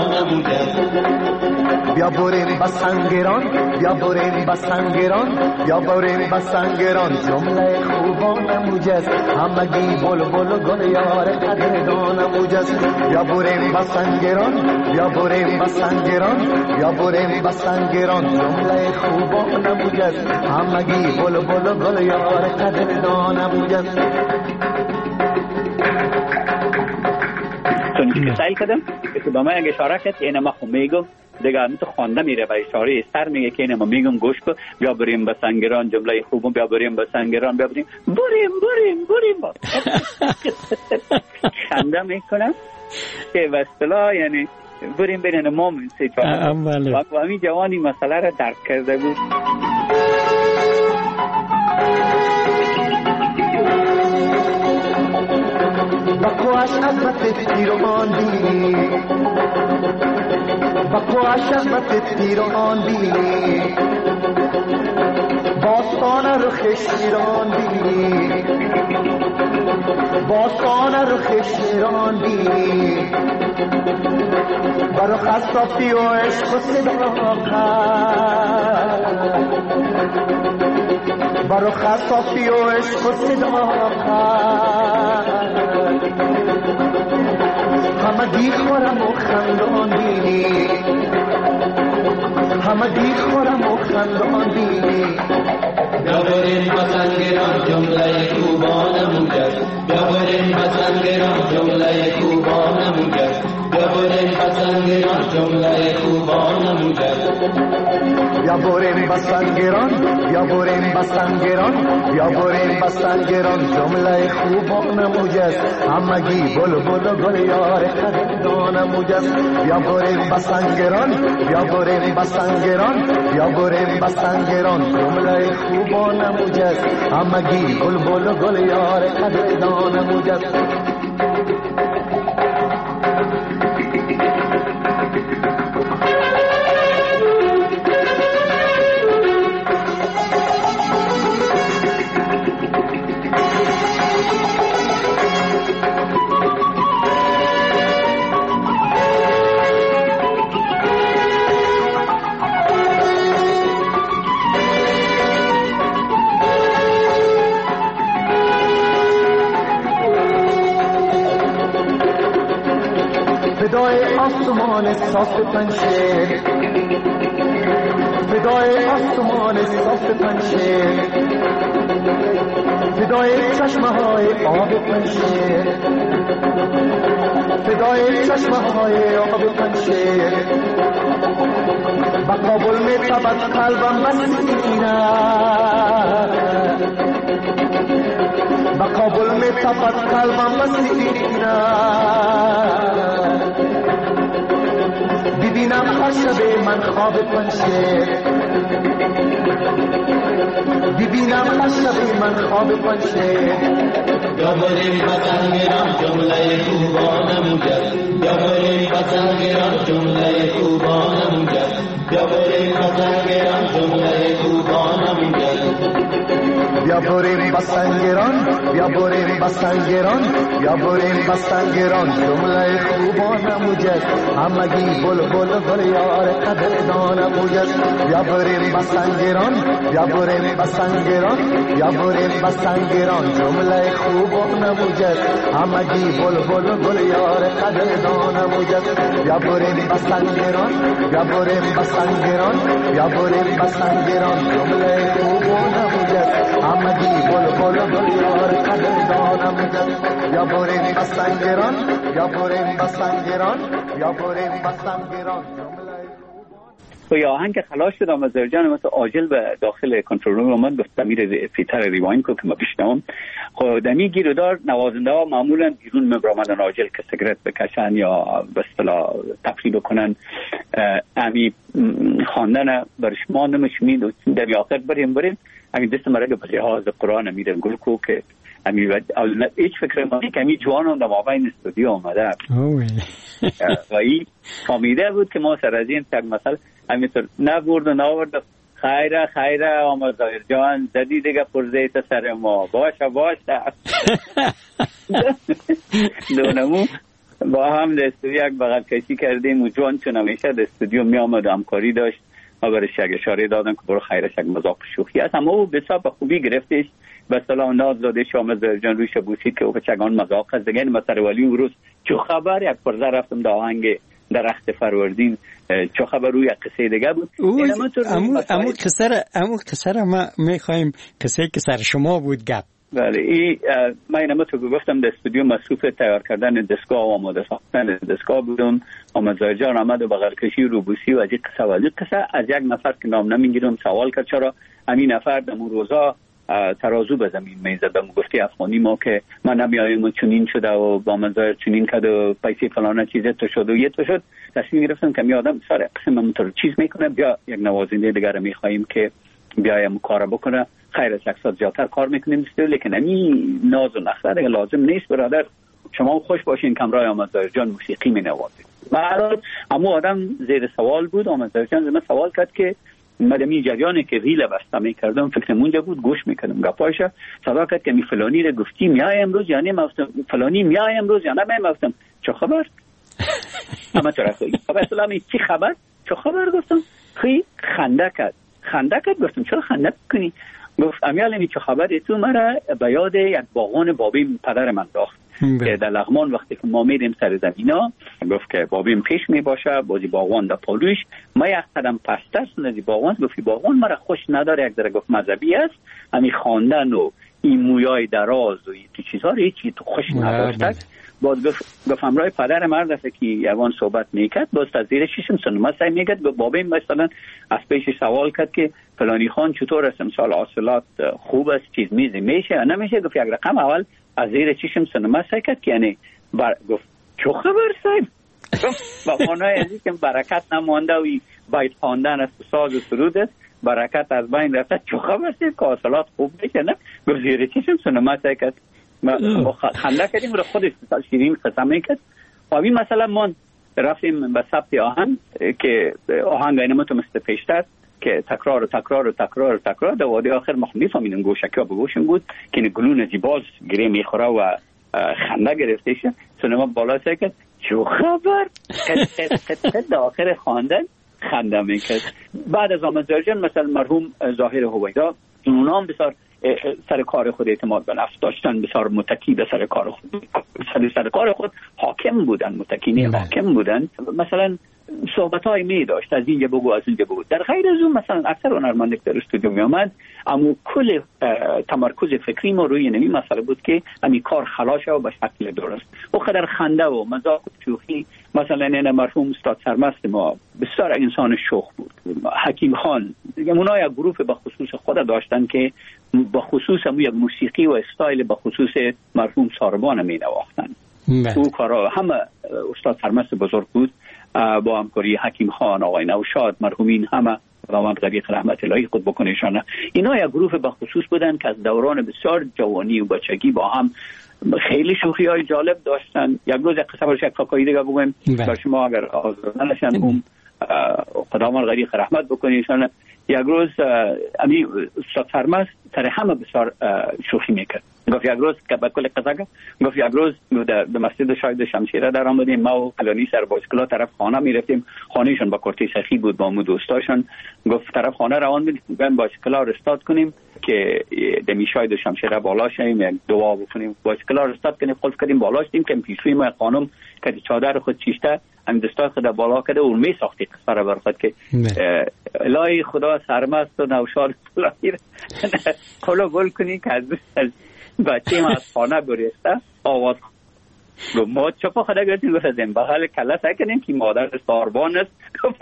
بیا بریم با سنگران بیا بریم با سنگران بیا بریم با سنگران جمله خوبان موجز همگی بول بول گل یار قدردان موجز بیا بریم با سنگران بیا بریم با سنگران بیا بریم با سنگران جمله خوبان موجز همگی بول بول گل یار قدردان موجز چون که سعی کردم که با من اگه اشاره کرد اینه ما خو میگم دیگه تو خوانده میره و اشاره سر میگه که اینه ما میگم گوش کن بیا بریم به سنگران جمله خوبم بیا بریم به سنگران بیا بریم بریم بریم بریم با خنده میکنم که به اصطلاح یعنی بریم بین ما من سی جوان و همین جوانی مسئله را درک کرده بود. بکواش عظمت پیروان بینی بکواش عظمت پیروان بینی باستان رخ شیران بینی باستان رخ شیران بینی برو خستافی و عشق و صداقت برو خستافی و عشق و صداقت همگی خورم و خندان بینی همگی خورم و خندان بینی بیا بریم بسنگران جمله خوبان موجز بیا بریم بسنگران جمله خوبان موجز بیا بریم بسنگران جمله خوبان موجز بیا بریم بسنگران بیا بریم بسنگران بیا بریم بسنگران جمله خوبان موجز همگی بل بل گل یار قدردان موجز بیا بریم بسنگران بیا بریم بسنگران بیا بریم بسنگران جمله خوبان موجز همگی بل بل گل یار قدردان موجز فدای آسمان صاف پنشیر فدای آسمان صاف پنشیر فدای چشمه های آب پنشیر فدای چشمه های آب پنشیر با کابل می تبد قلبم مسکینه با کابل می تبد قلبم مسکینه ببینم هر شب من خواب پنشیر ببینم هر شب من خواب پنشیر بیا بریم بسنگران جمله خوبان موجز بیا بریم بسنگران جمله خوبان موجز بیا بریم بسنگران جمله خوبان موجز بیا بریم بسنگران بیا بریم بسنگران بیا بریم بسنگران جمله خوبان نموجد همگی بل بل بل یار قدردان موجد بیا بریم بسنگران بیا بریم بسنگران بیا بریم بسنگران جمله خوب نموجد همگی بل بل بل یار قدردان موجد بیا بریم بسنگران بیا بریم بسنگران بیا بریم بسنگران جمله خوب نموجد همگی بل بل بل یار قدردان موجد یا بریم بسنگران یا بریم بسنگران یا بریم بسنگران و یا آهنگ خلاص شد آمزار جان مثل عاجل به داخل کنترل روم اومد گفت دمیر فیتر ریواین کو که ما بشنوم خب دمی گیرودار نوازنده ها معمولا بیرون مبرامدن عاجل که سیگرت بکشن یا به اصطلاح تفریح بکنن امی خواندن برش ما نمیشمید و در آخر بریم بریم اگه دست مرگ به لحاظ قرآن میره گل کو که امی هیچ فکر ما که امی جوان هم در مابین استودیو آمده و این فامیده بود که ما سر از این تک مثلا همینطور نبرد و ناورد خیره خیره آمزار جان زدی دیگه پرزیت سر ما باشه باشه دونمو با هم در استودیو یک بغل کشی کردیم و جوان چون همیشه در استودیو می آمد و همکاری داشت ما برش یک اشاره دادن که برو خیرش یک مذاق شوخی است اما او بسیار به خوبی گرفتش به صلاح ناز داده آمزار جان روش بوسید که او چگان مذاق است دیگه مثلا ولی اون روز چو خبر یک پرزه رفتم در آهنگ درخت فروردین چه خبر روی قصه دیگه بود امو امو قصه امو قصه ما میخوایم قصه که سر شما بود گپ بله این من اینم تو گفتم در استودیو مصروف تیار کردن دستگاه و آماده ساختن دستگاه بودم آمزار جان آمد و بغل کشی روبوسی و از یک قصه ولی قصه از یک نفر که نام نمیگیرم سوال کرد چرا همین نفر در اون روزا ترازو به زمین میزد و گفتی افغانی ما که من نمیایم و چنین شده و با منظر چنین کرد و پیسی فلانه چیزه تو شد و یه تو شد تصمیم گرفتم که می آدم سر قسم همونطور چیز میکنه بیا یک نوازنده دیگر میخواییم که بیایم کار بکنه خیر از یک ساعت زیادتر کار میکنیم لیکن همین ناز و نخره دیگه لازم نیست برادر شما خوش باشین کمرای آمزار جان موسیقی می نوازید برحال اما آدم زیر سوال بود آمزار جان زمان سوال کرد که مدمی جریانی که ریل بسته میکردم فکر مونده بود گوش میکردم گپایش صدا کرد که می فلانی رو گفتی میای امروز یعنی مفتم فلانی میای امروز یا نه مفتم چه خبر اما چرا خبر سلامی چی خبر چه خبر گفتم خی خنده کرد خنده کرد گفتم چرا خنده کنی گفت امیال چه خبر تو مرا به یاد یک باغان بابیم پدر من داخت که در لغمان وقتی که ما میریم سر زمینا گفت که بابیم پیش می باشه بازی باغوان در پالوش ما یک قدم پستر سنزی باغوان گفتی باغوان مرا خوش نداره یک ذره گفت مذهبی است همی خواندن و این مویای دراز و این چیزها رو هیچی تو خوش نداشت باز گفت گفت همراه پدر مرد است که یوان صحبت میکرد باز تا زیر شیشم سنما سعی میکرد به بابیم مثلا از پیش سوال کرد که فلانی خان چطور است امسال حاصلات خوب است چیز میزی میشه یا نمیشه گفت یک رقم اول از زیر چشم سنما سعی کرد که یعنی بر... گفت چه خبر صاحب با مانای ازی که برکت نمانده و باید خواندن است و ساز و سرود است برکت از بین رفته چه خبر صاحب که حاصلات خوب میشه نه گفت زیر چشم سنما سعی کرد خنده کردیم رو خودش شیرین قسم میکرد و این مثلا ما رفتیم به ثبت آهنگ که آهنگ اینما تو مثل پیشتر که تکرار و تکرار و تکرار و تکرار در وادی آخر ما میفهمیدیم گوشکی ها به گوشم بود که این گلون زیباز گره میخوره و خنده گرفته شه سنما بالا سعی کرد چه خبر قد در آخر خواندن خنده میکرد بعد از آمزار جان مثلا مرحوم ظاهر هویدا اونا هم بسیار سر کار خود اعتماد به نفس داشتن بسیار متکی به سر کار خود سر, سر کار خود حاکم بودن متکی نه حاکم بودن مثلا صحبت های می داشت از اینجا بگو از اینجا بگو در غیر از اون مثلا اکثر هنرمنده که در استودیو می آمد اما کل تمرکز فکری ما روی نمی مسئله بود که امی کار خلاصه و به شکل درست و قدر خنده و مذاق و شوخی مثلا این مرحوم استاد سرمست ما بسیار انسان شوخ بود حکیم خان اونا یک گروه به خصوص خود داشتن که به خصوص هم یک موسیقی و استایل به خصوص مرحوم ساربان می نواختن او کارا همه استاد سرمست بزرگ بود با همکاری حکیم خان آقای نوشاد مرحومین همه و من رفیق رحمت الهی خود بکنشانه اینا یک گروه به خصوص بودن که از دوران بسیار جوانی و بچگی با هم خیلی شوخی های جالب داشتن یک روز قصه برش یک فکایی دیگه بگویم بر شما اگر آزاده نشن اون خداوند غریق رحمت بکنه ایشان. یک روز امی استاد فرماس سر همه بسیار شوخی میکرد. گفت یک روز که با کل قضا گفت یک روز به مسجد شاهد شمشیره در آمدیم، ما و فلانی سر بایسکل طرف خانه میرفتیم، خانهشون با کورتی سخی بود با مو دوستاشون. گفت طرف خانه روان بودیم بریم بایسکل رو استارت کنیم که دمی شاهد شمشیره بالا شیم، یک دعا بکنیم. بایسکل رو استارت کنیم، قلف کردیم بالا شدیم که پیشوی ما خانم که چادر خود چیشته هم دستای خود بالا کرده و می ساختی قصه رو برخواد که الهی خدا سرمست و نوشار فلانی قلو گل کنی که از بچه ما از خانه گریسته آواز گفت ما چپا خدا گرفتیم گفت ازیم بحال کلا سعی کنیم که مادر ساربان است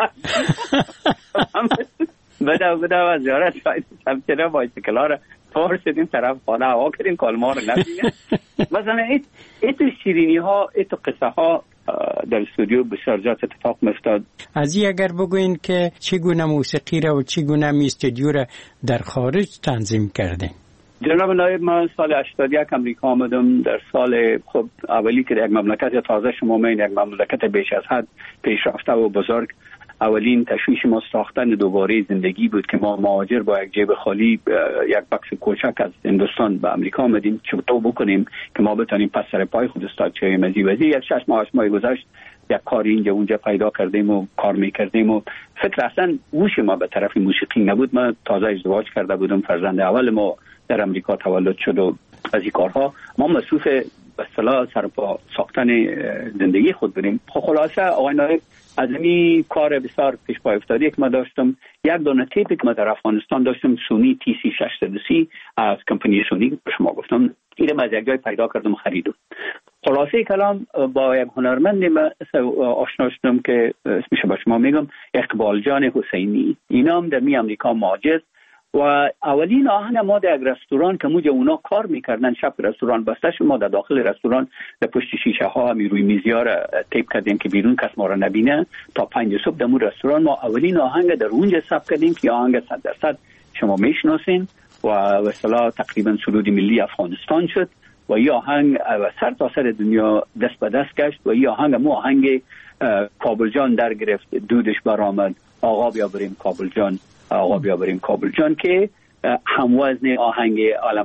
بده بده و زیارت شاید سمچنه بایسکلا را پار شدیم طرف خانه هوا کردیم کالما رو نبیگه. مثلا ایتو شیرینی ها ایتو قصه ها در استودیو بسیار جات اتفاق میفتاد. از این اگر بگوین که چگونه موسیقی را و چگونه می استودیو را در خارج تنظیم کردین؟ جناب نایب، من سال هشتاد و یک امریکا آمدم. در سال خب اولی که یک مملکت تازه شما من یک مملکت بیش از حد پیشرفته و بزرگ، اولین تشویش ما ساختن دوباره زندگی بود که ما مهاجر با یک جیب خالی یک بکس کوچک از هندوستان به امریکا آمدیم چطور بکنیم که ما بتونیم پس سر پای خود استاد چه مزی وزی. یک شش ماه ماه گذشت یک کاری اینجا اونجا پیدا کردیم و کار میکردیم و فکر اصلا گوش ما به طرف موسیقی نبود. من تازه ازدواج کرده بودم، فرزند اول ما در امریکا تولد شد و از این کارها ما مصروف به اصطلاح سرپا ساختن زندگی خود بودیم. خلاصه آقای نایب از این کار بسیار پیش پای افتاده که ما داشتم یک دونه تیپی که ما در افغانستان داشتم، سونی تی سی ششصد و سی از کمپانی سونی به شما گفتم، اینو از یک جای پیدا کردم خریدم. خلاصه کلام با یک هنرمند آشنا شدم که اسمش با شما میگم اقبال جان حسینی. اینا هم در می امریکا مهاجر و اولین آهنگ ما در یک رستوران که موجه اونا کار میکردن، شب رستوران بسته شد، ما در داخل رستوران در پشت شیشه ها همی روی میزیا را تیپ کردیم که بیرون کس ما را نبینه. تا پنج صبح در مون رستوران ما اولین آهنگ در اونجا ثبت کردیم که آهنگ صد درصد شما میشناسین و به اصطلاح تقریبا سرود ملی افغانستان شد و این آهنگ سر تا سر دنیا دست به دست گشت و این آهنگ مو آهنگ کابل جان در گرفت، دودش برآمد، آقا بیا بریم کابل جان، آقا بیا بریم کابل جان که هموزن آهنگ عالم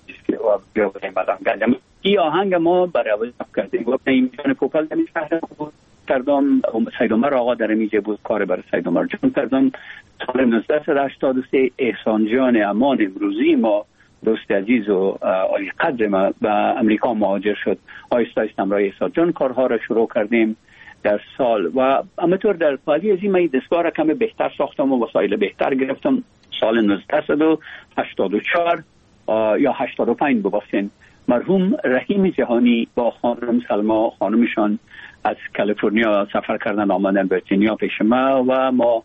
و بیا بریم عالم گندم. این آهنگ ما برای ثبت کردیم و این جان پوپل در شهر کردم، سید عمر آقا در میجه بود، کار برای سید عمر جان کردم. سال نوزده هشتاد و سه احسان جان امان امروزی ما دوست عزیز و عالی قدر ما به امریکا مهاجر شد. آیستا استم رای احسان جان کارها را شروع کردیم در سال و همطور در پالی از این من دستگاه را کمی بهتر ساختم و وسایل بهتر گرفتم. سال نوزده هشتاد و چهار یا هشتاد و پنج ببخشید مرحوم رحیم جهانی با خانم سلما خانمشان از کالیفرنیا سفر کردن آمدن ورجینیا پیش ما و ما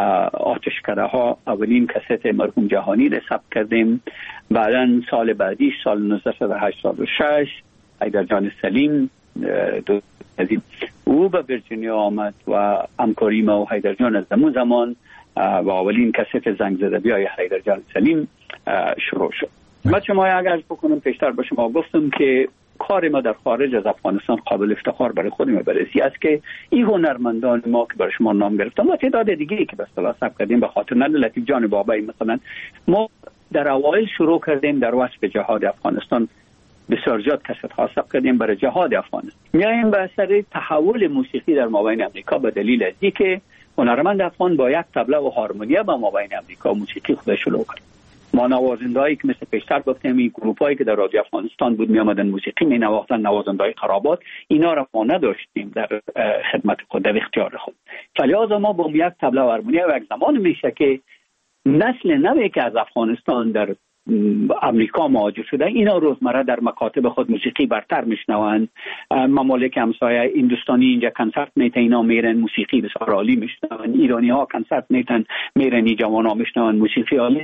آتشکده ها اولین کست مرحوم جهانی را ثبت کردیم. بعدا سال بعدی سال نوزده هشتاد و شش حیدر جان سلیم دو او به ورجینیا آمد و همکاری ما و حیدر جان از همون زمان و اولین کست زنگ زده بیای حیدر جان سلیم شروع شد. من شما اگر بکنم پیشتر به شما گفتم که کار ما در خارج از افغانستان قابل افتخار برای خود ما برسی است که این هنرمندان ما که برای شما نام گرفتم و تعداد دیگه که به اصطلاح ثبت کردیم، به خاطر نده لطیف جان بابایی مثلا ما در اوایل شروع کردیم در وصف جهاد افغانستان، بسیار زیاد کست ها ثبت کردیم برای جهاد افغانستان. میایم به اثر تحول موسیقی در مابین امریکا به دلیل از اینکه هنرمند افغان با یک طبله و هارمونیا به مابین امریکا موسیقی خودش شروع کرد. ما نوازندهایی که مثل پیشتر گفتم این گروپایی که در رادیو افغانستان بود می آمدن موسیقی می نواختن، نوازندهای خرابات، اینا را ما نداشتیم در خدمت خود، در اختیار خود. فلذا ما با یک طبله و هارمونیا و یک زمان میشه که نسل نوی که از افغانستان در امریکا مهاجر شده اینا روزمره در مکاتب خود موسیقی برتر میشنوند. ممالک همسایه هندوستانی اینجا کنسرت میتن، اینا میرن موسیقی بسیار عالی میشنوند. ایرانی ها کنسرت میتن میرن این جوانا میشنوند موسیقی عالی.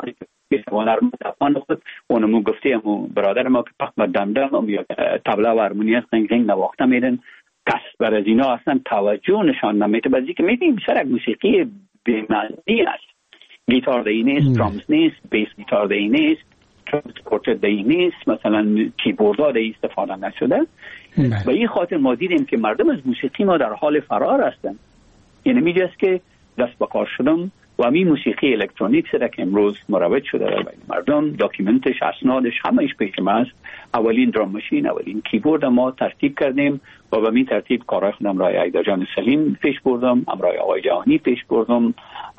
هنرمند افغان خود اونمو گفتیم و برادر ما که پخ و دمدم یا طبله و هارمونیا قنگ قنگ نواخته میرن، کس بر از اینا اصلا توجه نشان نمیده. بعضی که میبینیم بسیار موسیقی بی‌معنی است، گیتار دی نیست، درامز نیست، بیس گیتار دی نیست، کورتت دی نیست، مثلا کیبوردها دی استفاده نشده. به این خاطر ما دیدیم که مردم از موسیقی ما در حال فرار هستند. یعنی میجاست که دست به کار شدم و همین موسیقی الکترونیک سره که امروز مروج شده در بین مردم، داکیومنتش، اسنادش، همه‌اش پیش ما است. اولین درام ماشین، اولین کیبورد ما ترتیب کردیم و به این ترتیب کارهای خودم رای ایدا جان سلیم پیش بردم، امرای آقای جهانی پیش بردم،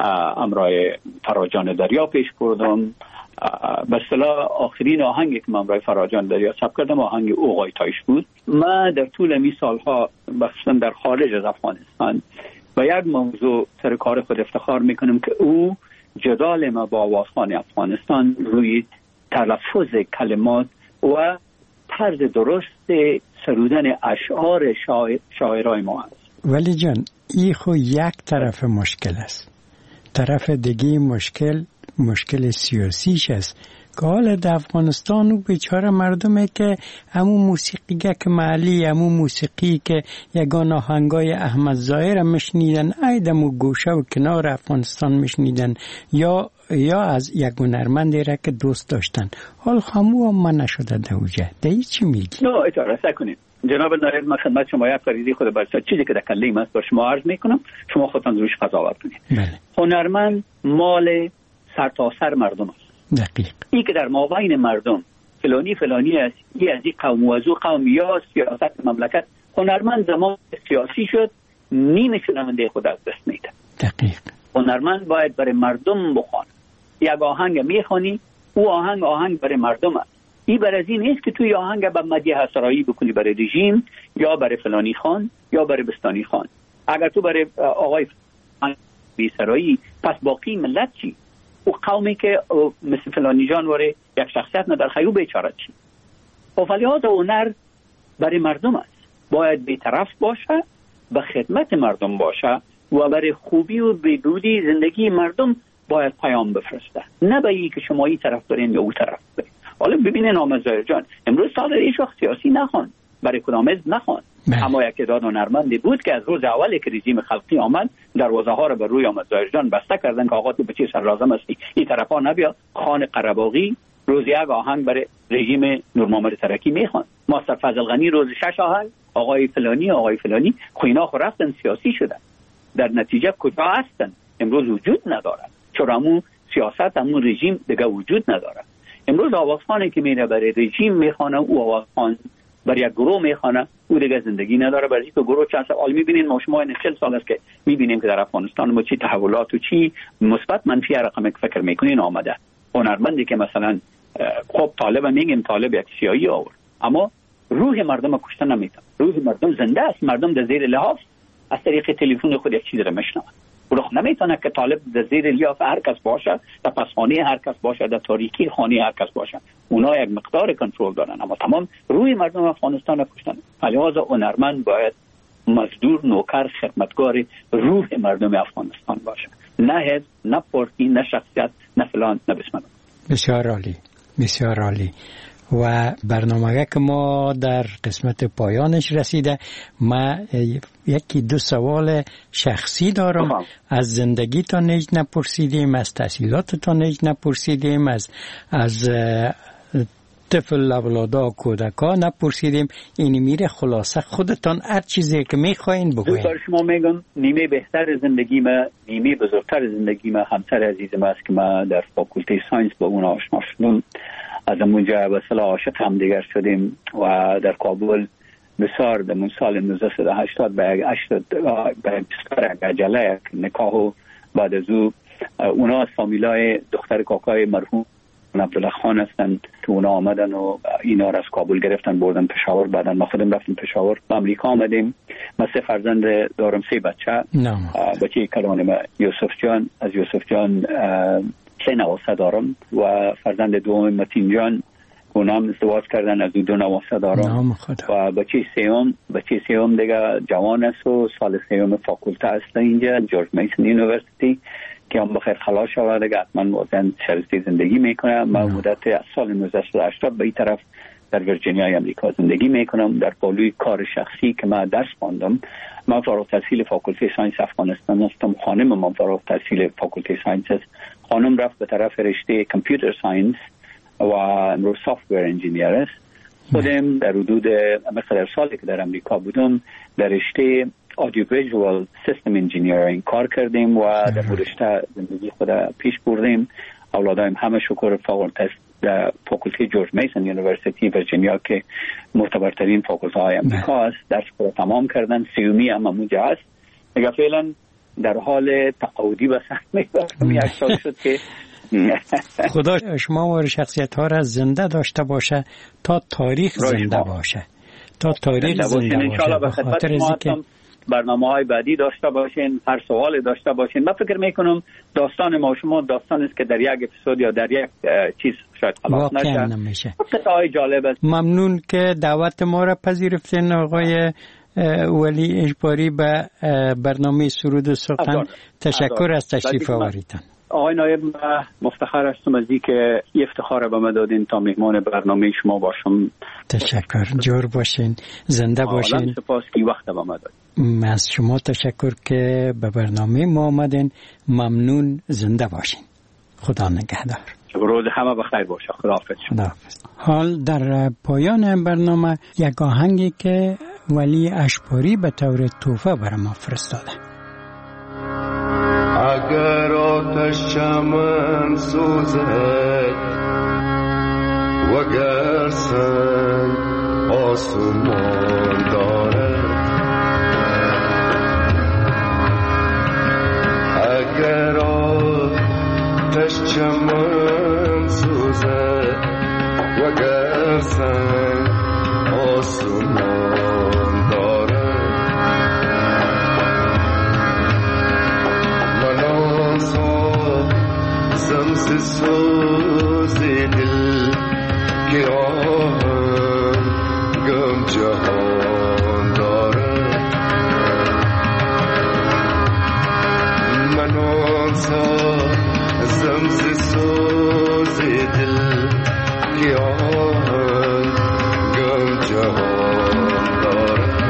امرای فراجان دریا پیش بردم. به اصطلاح آخرین آهنگی که من امرای فراجان دریا ثبت کردم آهنگ اوقای تایش بود. ما در طول این سالها بخصوصا در خارج از افغانستان و یک موضوع سر کار خود افتخار میکنم که او جدال ما با آوازخوان افغانستان روی تلفظ کلمات و طرز درست سرودن اشعار شاعر شاعرای ما است. ولی جان این خو یک طرف مشکل است، طرف دیگه مشکل مشکل سیاسیش است که حال در افغانستان و بیچاره مردمه که همون موسیقی که محلی، همون موسیقی که یگان آهنگای احمد ظاهر مشنیدن ایدم و گوشه و کنار افغانستان مشنیدن یا یا از یک هنرمندی را که دوست داشتن، حال خامو هم من نشده دوجه دهی چی میگی؟ نه اجاره سکنیم جناب نایب، من خدمت شما یک فریضه خود برسا چیزی که در کله من است بر شما عرض میکنم، شما خودتان روش قضاوت کنید. بله. هنرمند مال سر تا سر مردم است. دقیق. این که در مابین مردم فلانی فلانی است، این از این قوم و از او قوم یا سیاست مملکت، هنرمند زمان سیاسی شد نیمه شنونده خود از دست میده. دقیق. هنرمند باید برای مردم بخوانه. یک آهنگ میخوانی، او آهنگ آهنگ برای مردم است. این برای این نیست که توی آهنگ به مدیح سرایی بکنی برای رژیم یا برای فلانی خان یا برای بستانی خان. اگر تو برای آقای بی سرایی، پس باقی ملت چی؟ او قومی که مثل فلانی جانوره یک شخصیت نداره خیلی بیچاره چی؟ و فلیات هنر برای مردم است، باید بی‌طرف باشه، به خدمت مردم باشه و برای خوبی و بهبودی زندگی مردم باید پیام بفرسته، نه به این که شما این طرف برین یا اون طرف برین. حالا ببینین آمد ظاهر جان امروز سال هیچ وقت سیاسی نخوان، برای کدام حزب نخوان، اما یک تعداد هنرمندی بود که از روز اولی که رژیم خلقی آمد دروازه ها رو به روی آمد ظاهر جان بسته کردن که آقا تو به چه سر لازم هستی این طرفا نبیا. خان قره‌باغی روز یک آهنگ برای رژیم نور محمد ترکی میخوان، ماستر فضل غنی روز شش آهنگ، آقای فلانی آقای فلانی خوینا خو رفتن سیاسی شدن، در نتیجه کجا هستن؟ امروز وجود نداره، چون همون سیاست همون رژیم دیگه وجود نداره. امروز آوازخوانی که میره برای رژیم میخوانه، او آوازخوان برای یک گروه میخوانه، او دیگه زندگی نداره. برای اینکه گروه چند سال میبینین ما شما این چهل سال است که میبینیم که در افغانستان ما چی تحولات و چی مثبت منفی رقم فکر میکنین آمده. هنرمندی که مثلا خب طالب میگیم طالب یک سیایی آورد، اما روح مردم کشته نمیتونه. روح مردم زنده است، مردم در زیر لحاف از طریق تلفن خود یک چیز را میشنوند. روح نمیتونه که طالب در زیر لحاف هر کس باشه، در پسخانه هر کس باشه، در تاریکی خانه هر کس باشه. اونا یک مقدار کنترل دارن، اما تمام روی مردم افغانستان کشتن. لذا هنرمند باید مزدور، نوکر، خدمتگار روح مردم افغانستان باشه، نه حزب، نه پارتی، نه شخصیت، نه فلان، نه بسم الله. بسیار عالی، بسیار عالی. و برنامه که ما در قسمت پایانش رسیده، ما یکی دو سوال شخصی دارم. آه. از زندگی تا نیج نپرسیدیم، از تحصیلات تا نیج نپرسیدیم، از از طفل اولادا کودکا نپرسیدیم. این میره خلاصه خودتان هر چیزی که میخواین بگوین. دو شما میگم نیمه بهتر زندگی ما، نیمه بزرگتر زندگی ما همسر عزیز ما است که ما در فاکولته ساینس با اون آشنا شدم. از اونجا به اصطلاح عاشق هم دیگر شدیم و در کابل بسیار در سال نوزده صد و هشتاد به یک بسیار عجله نکاح و بعد از او اونا از فامیلای دختر کاکای مرحوم عبدالله خان هستند که اونا آمدن و اینا را از کابل گرفتن بردن پشاور. بعدن ما خودم رفتیم پشاور، به امریکا آمدیم. ما سه فرزند دارم، سه بچه. بچه کلانم یوسف جان، از یوسف جان سه نواسه دارم و فرزند دوم متین جان اونا هم ازدواج کردن، از دو نواسه دارم. و بچه سیوم بچه سیوم دیگه جوان است و سال سیوم فاکولته است اینجا جورج میسن یونیورسیتی که هم بخیر خلاص شود دیگه حتما وزن شرستی زندگی میکنه. من مدت از سال نوزده صد و هشتاد به این طرف در ویرجینیای امریکا زندگی میکنم. در پالوی کار شخصی که من درس خواندم، من فارغ التحصیل فاکولته ساینس افغانستان هستم. خانم من فارغ التحصیل فاکولته ساینس است. خانم رفت به طرف رشته کامپیوتر ساینس و امروز سافتور انجینیر است. خودم در حدود مثلا سالی که در امریکا بودم در رشته آدیو ویژوال سیستم انجینیرینگ کار کردیم و در رشته زندگی خود پیش بردیم. اولادایم همه شکر فوق التحصیل در فاکولته جورج میسن یونیورسیتی ورجینیا که معتبرترین فاکولته های امریکا است درس رو تمام کردن. سیومی هم اونجا است. دیگه فعلا در حال تقاعدی به سر میبرم. یک سال شد که خدا شما و شخصیت ها را زنده داشته باشه تا تاریخ زنده باشه، تا تاریخ زنده باشه. به خاطر اینکه برنامه های بعدی داشته باشین، هر سوال داشته باشین. من فکر میکنم داستان ما شما داستان است که در یک اپیزود یا در یک چیز شاید خلاص نشه. نمیشه. قطعه جالب است. ممنون که دعوت ما را پذیرفتین آقای ولی اجباری به برنامه سرود و سخن. تشکر از تشریف آوریدن. آقای نایب مفتخر هستم از اینکه افتخار به من دادین تا مهمان برنامه شما باشم. تشکر. جور باشین، زنده باشین. سپاس که وقت به من دادین. از شما تشکر که به برنامه ما آمدین. ممنون، زنده باشین. خدا نگهدار. روز همه بخیر باشه. خداحافظ. خداحافظ. حال در پایان برنامه یک آهنگی که ولی اشپاری به طور تحفه برای ما فرستاده. اگر آتش چمن سوزد وگر سنگ آسمان دارد، اگر آتش چمن سوزد وگر سنگ آسمان دارد، زمز سوز دل که آهم گم جهان دارد، من آنسا زمز سوز دل که آهم گم جهان دارد.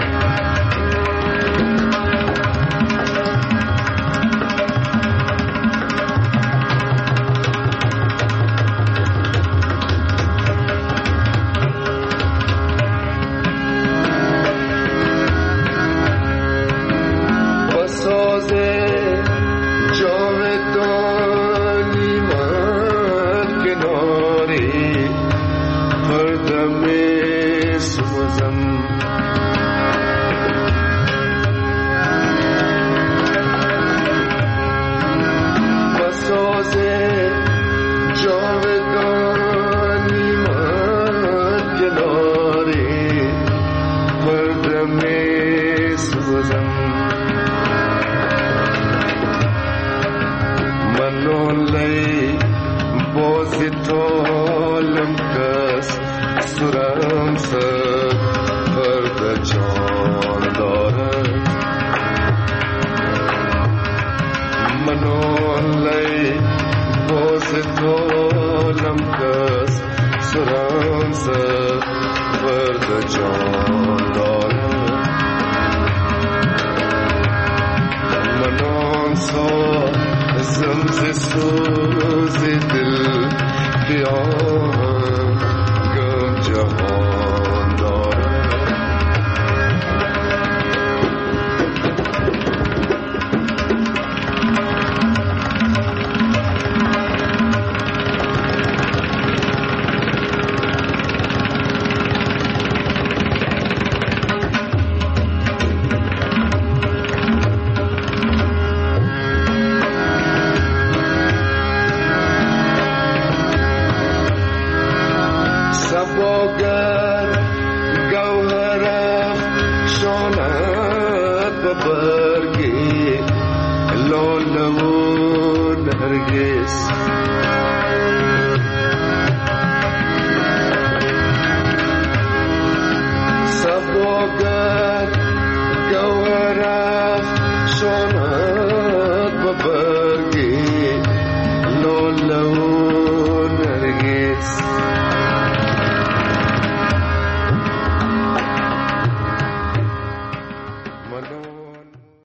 صباگر گوهرم شاند ببر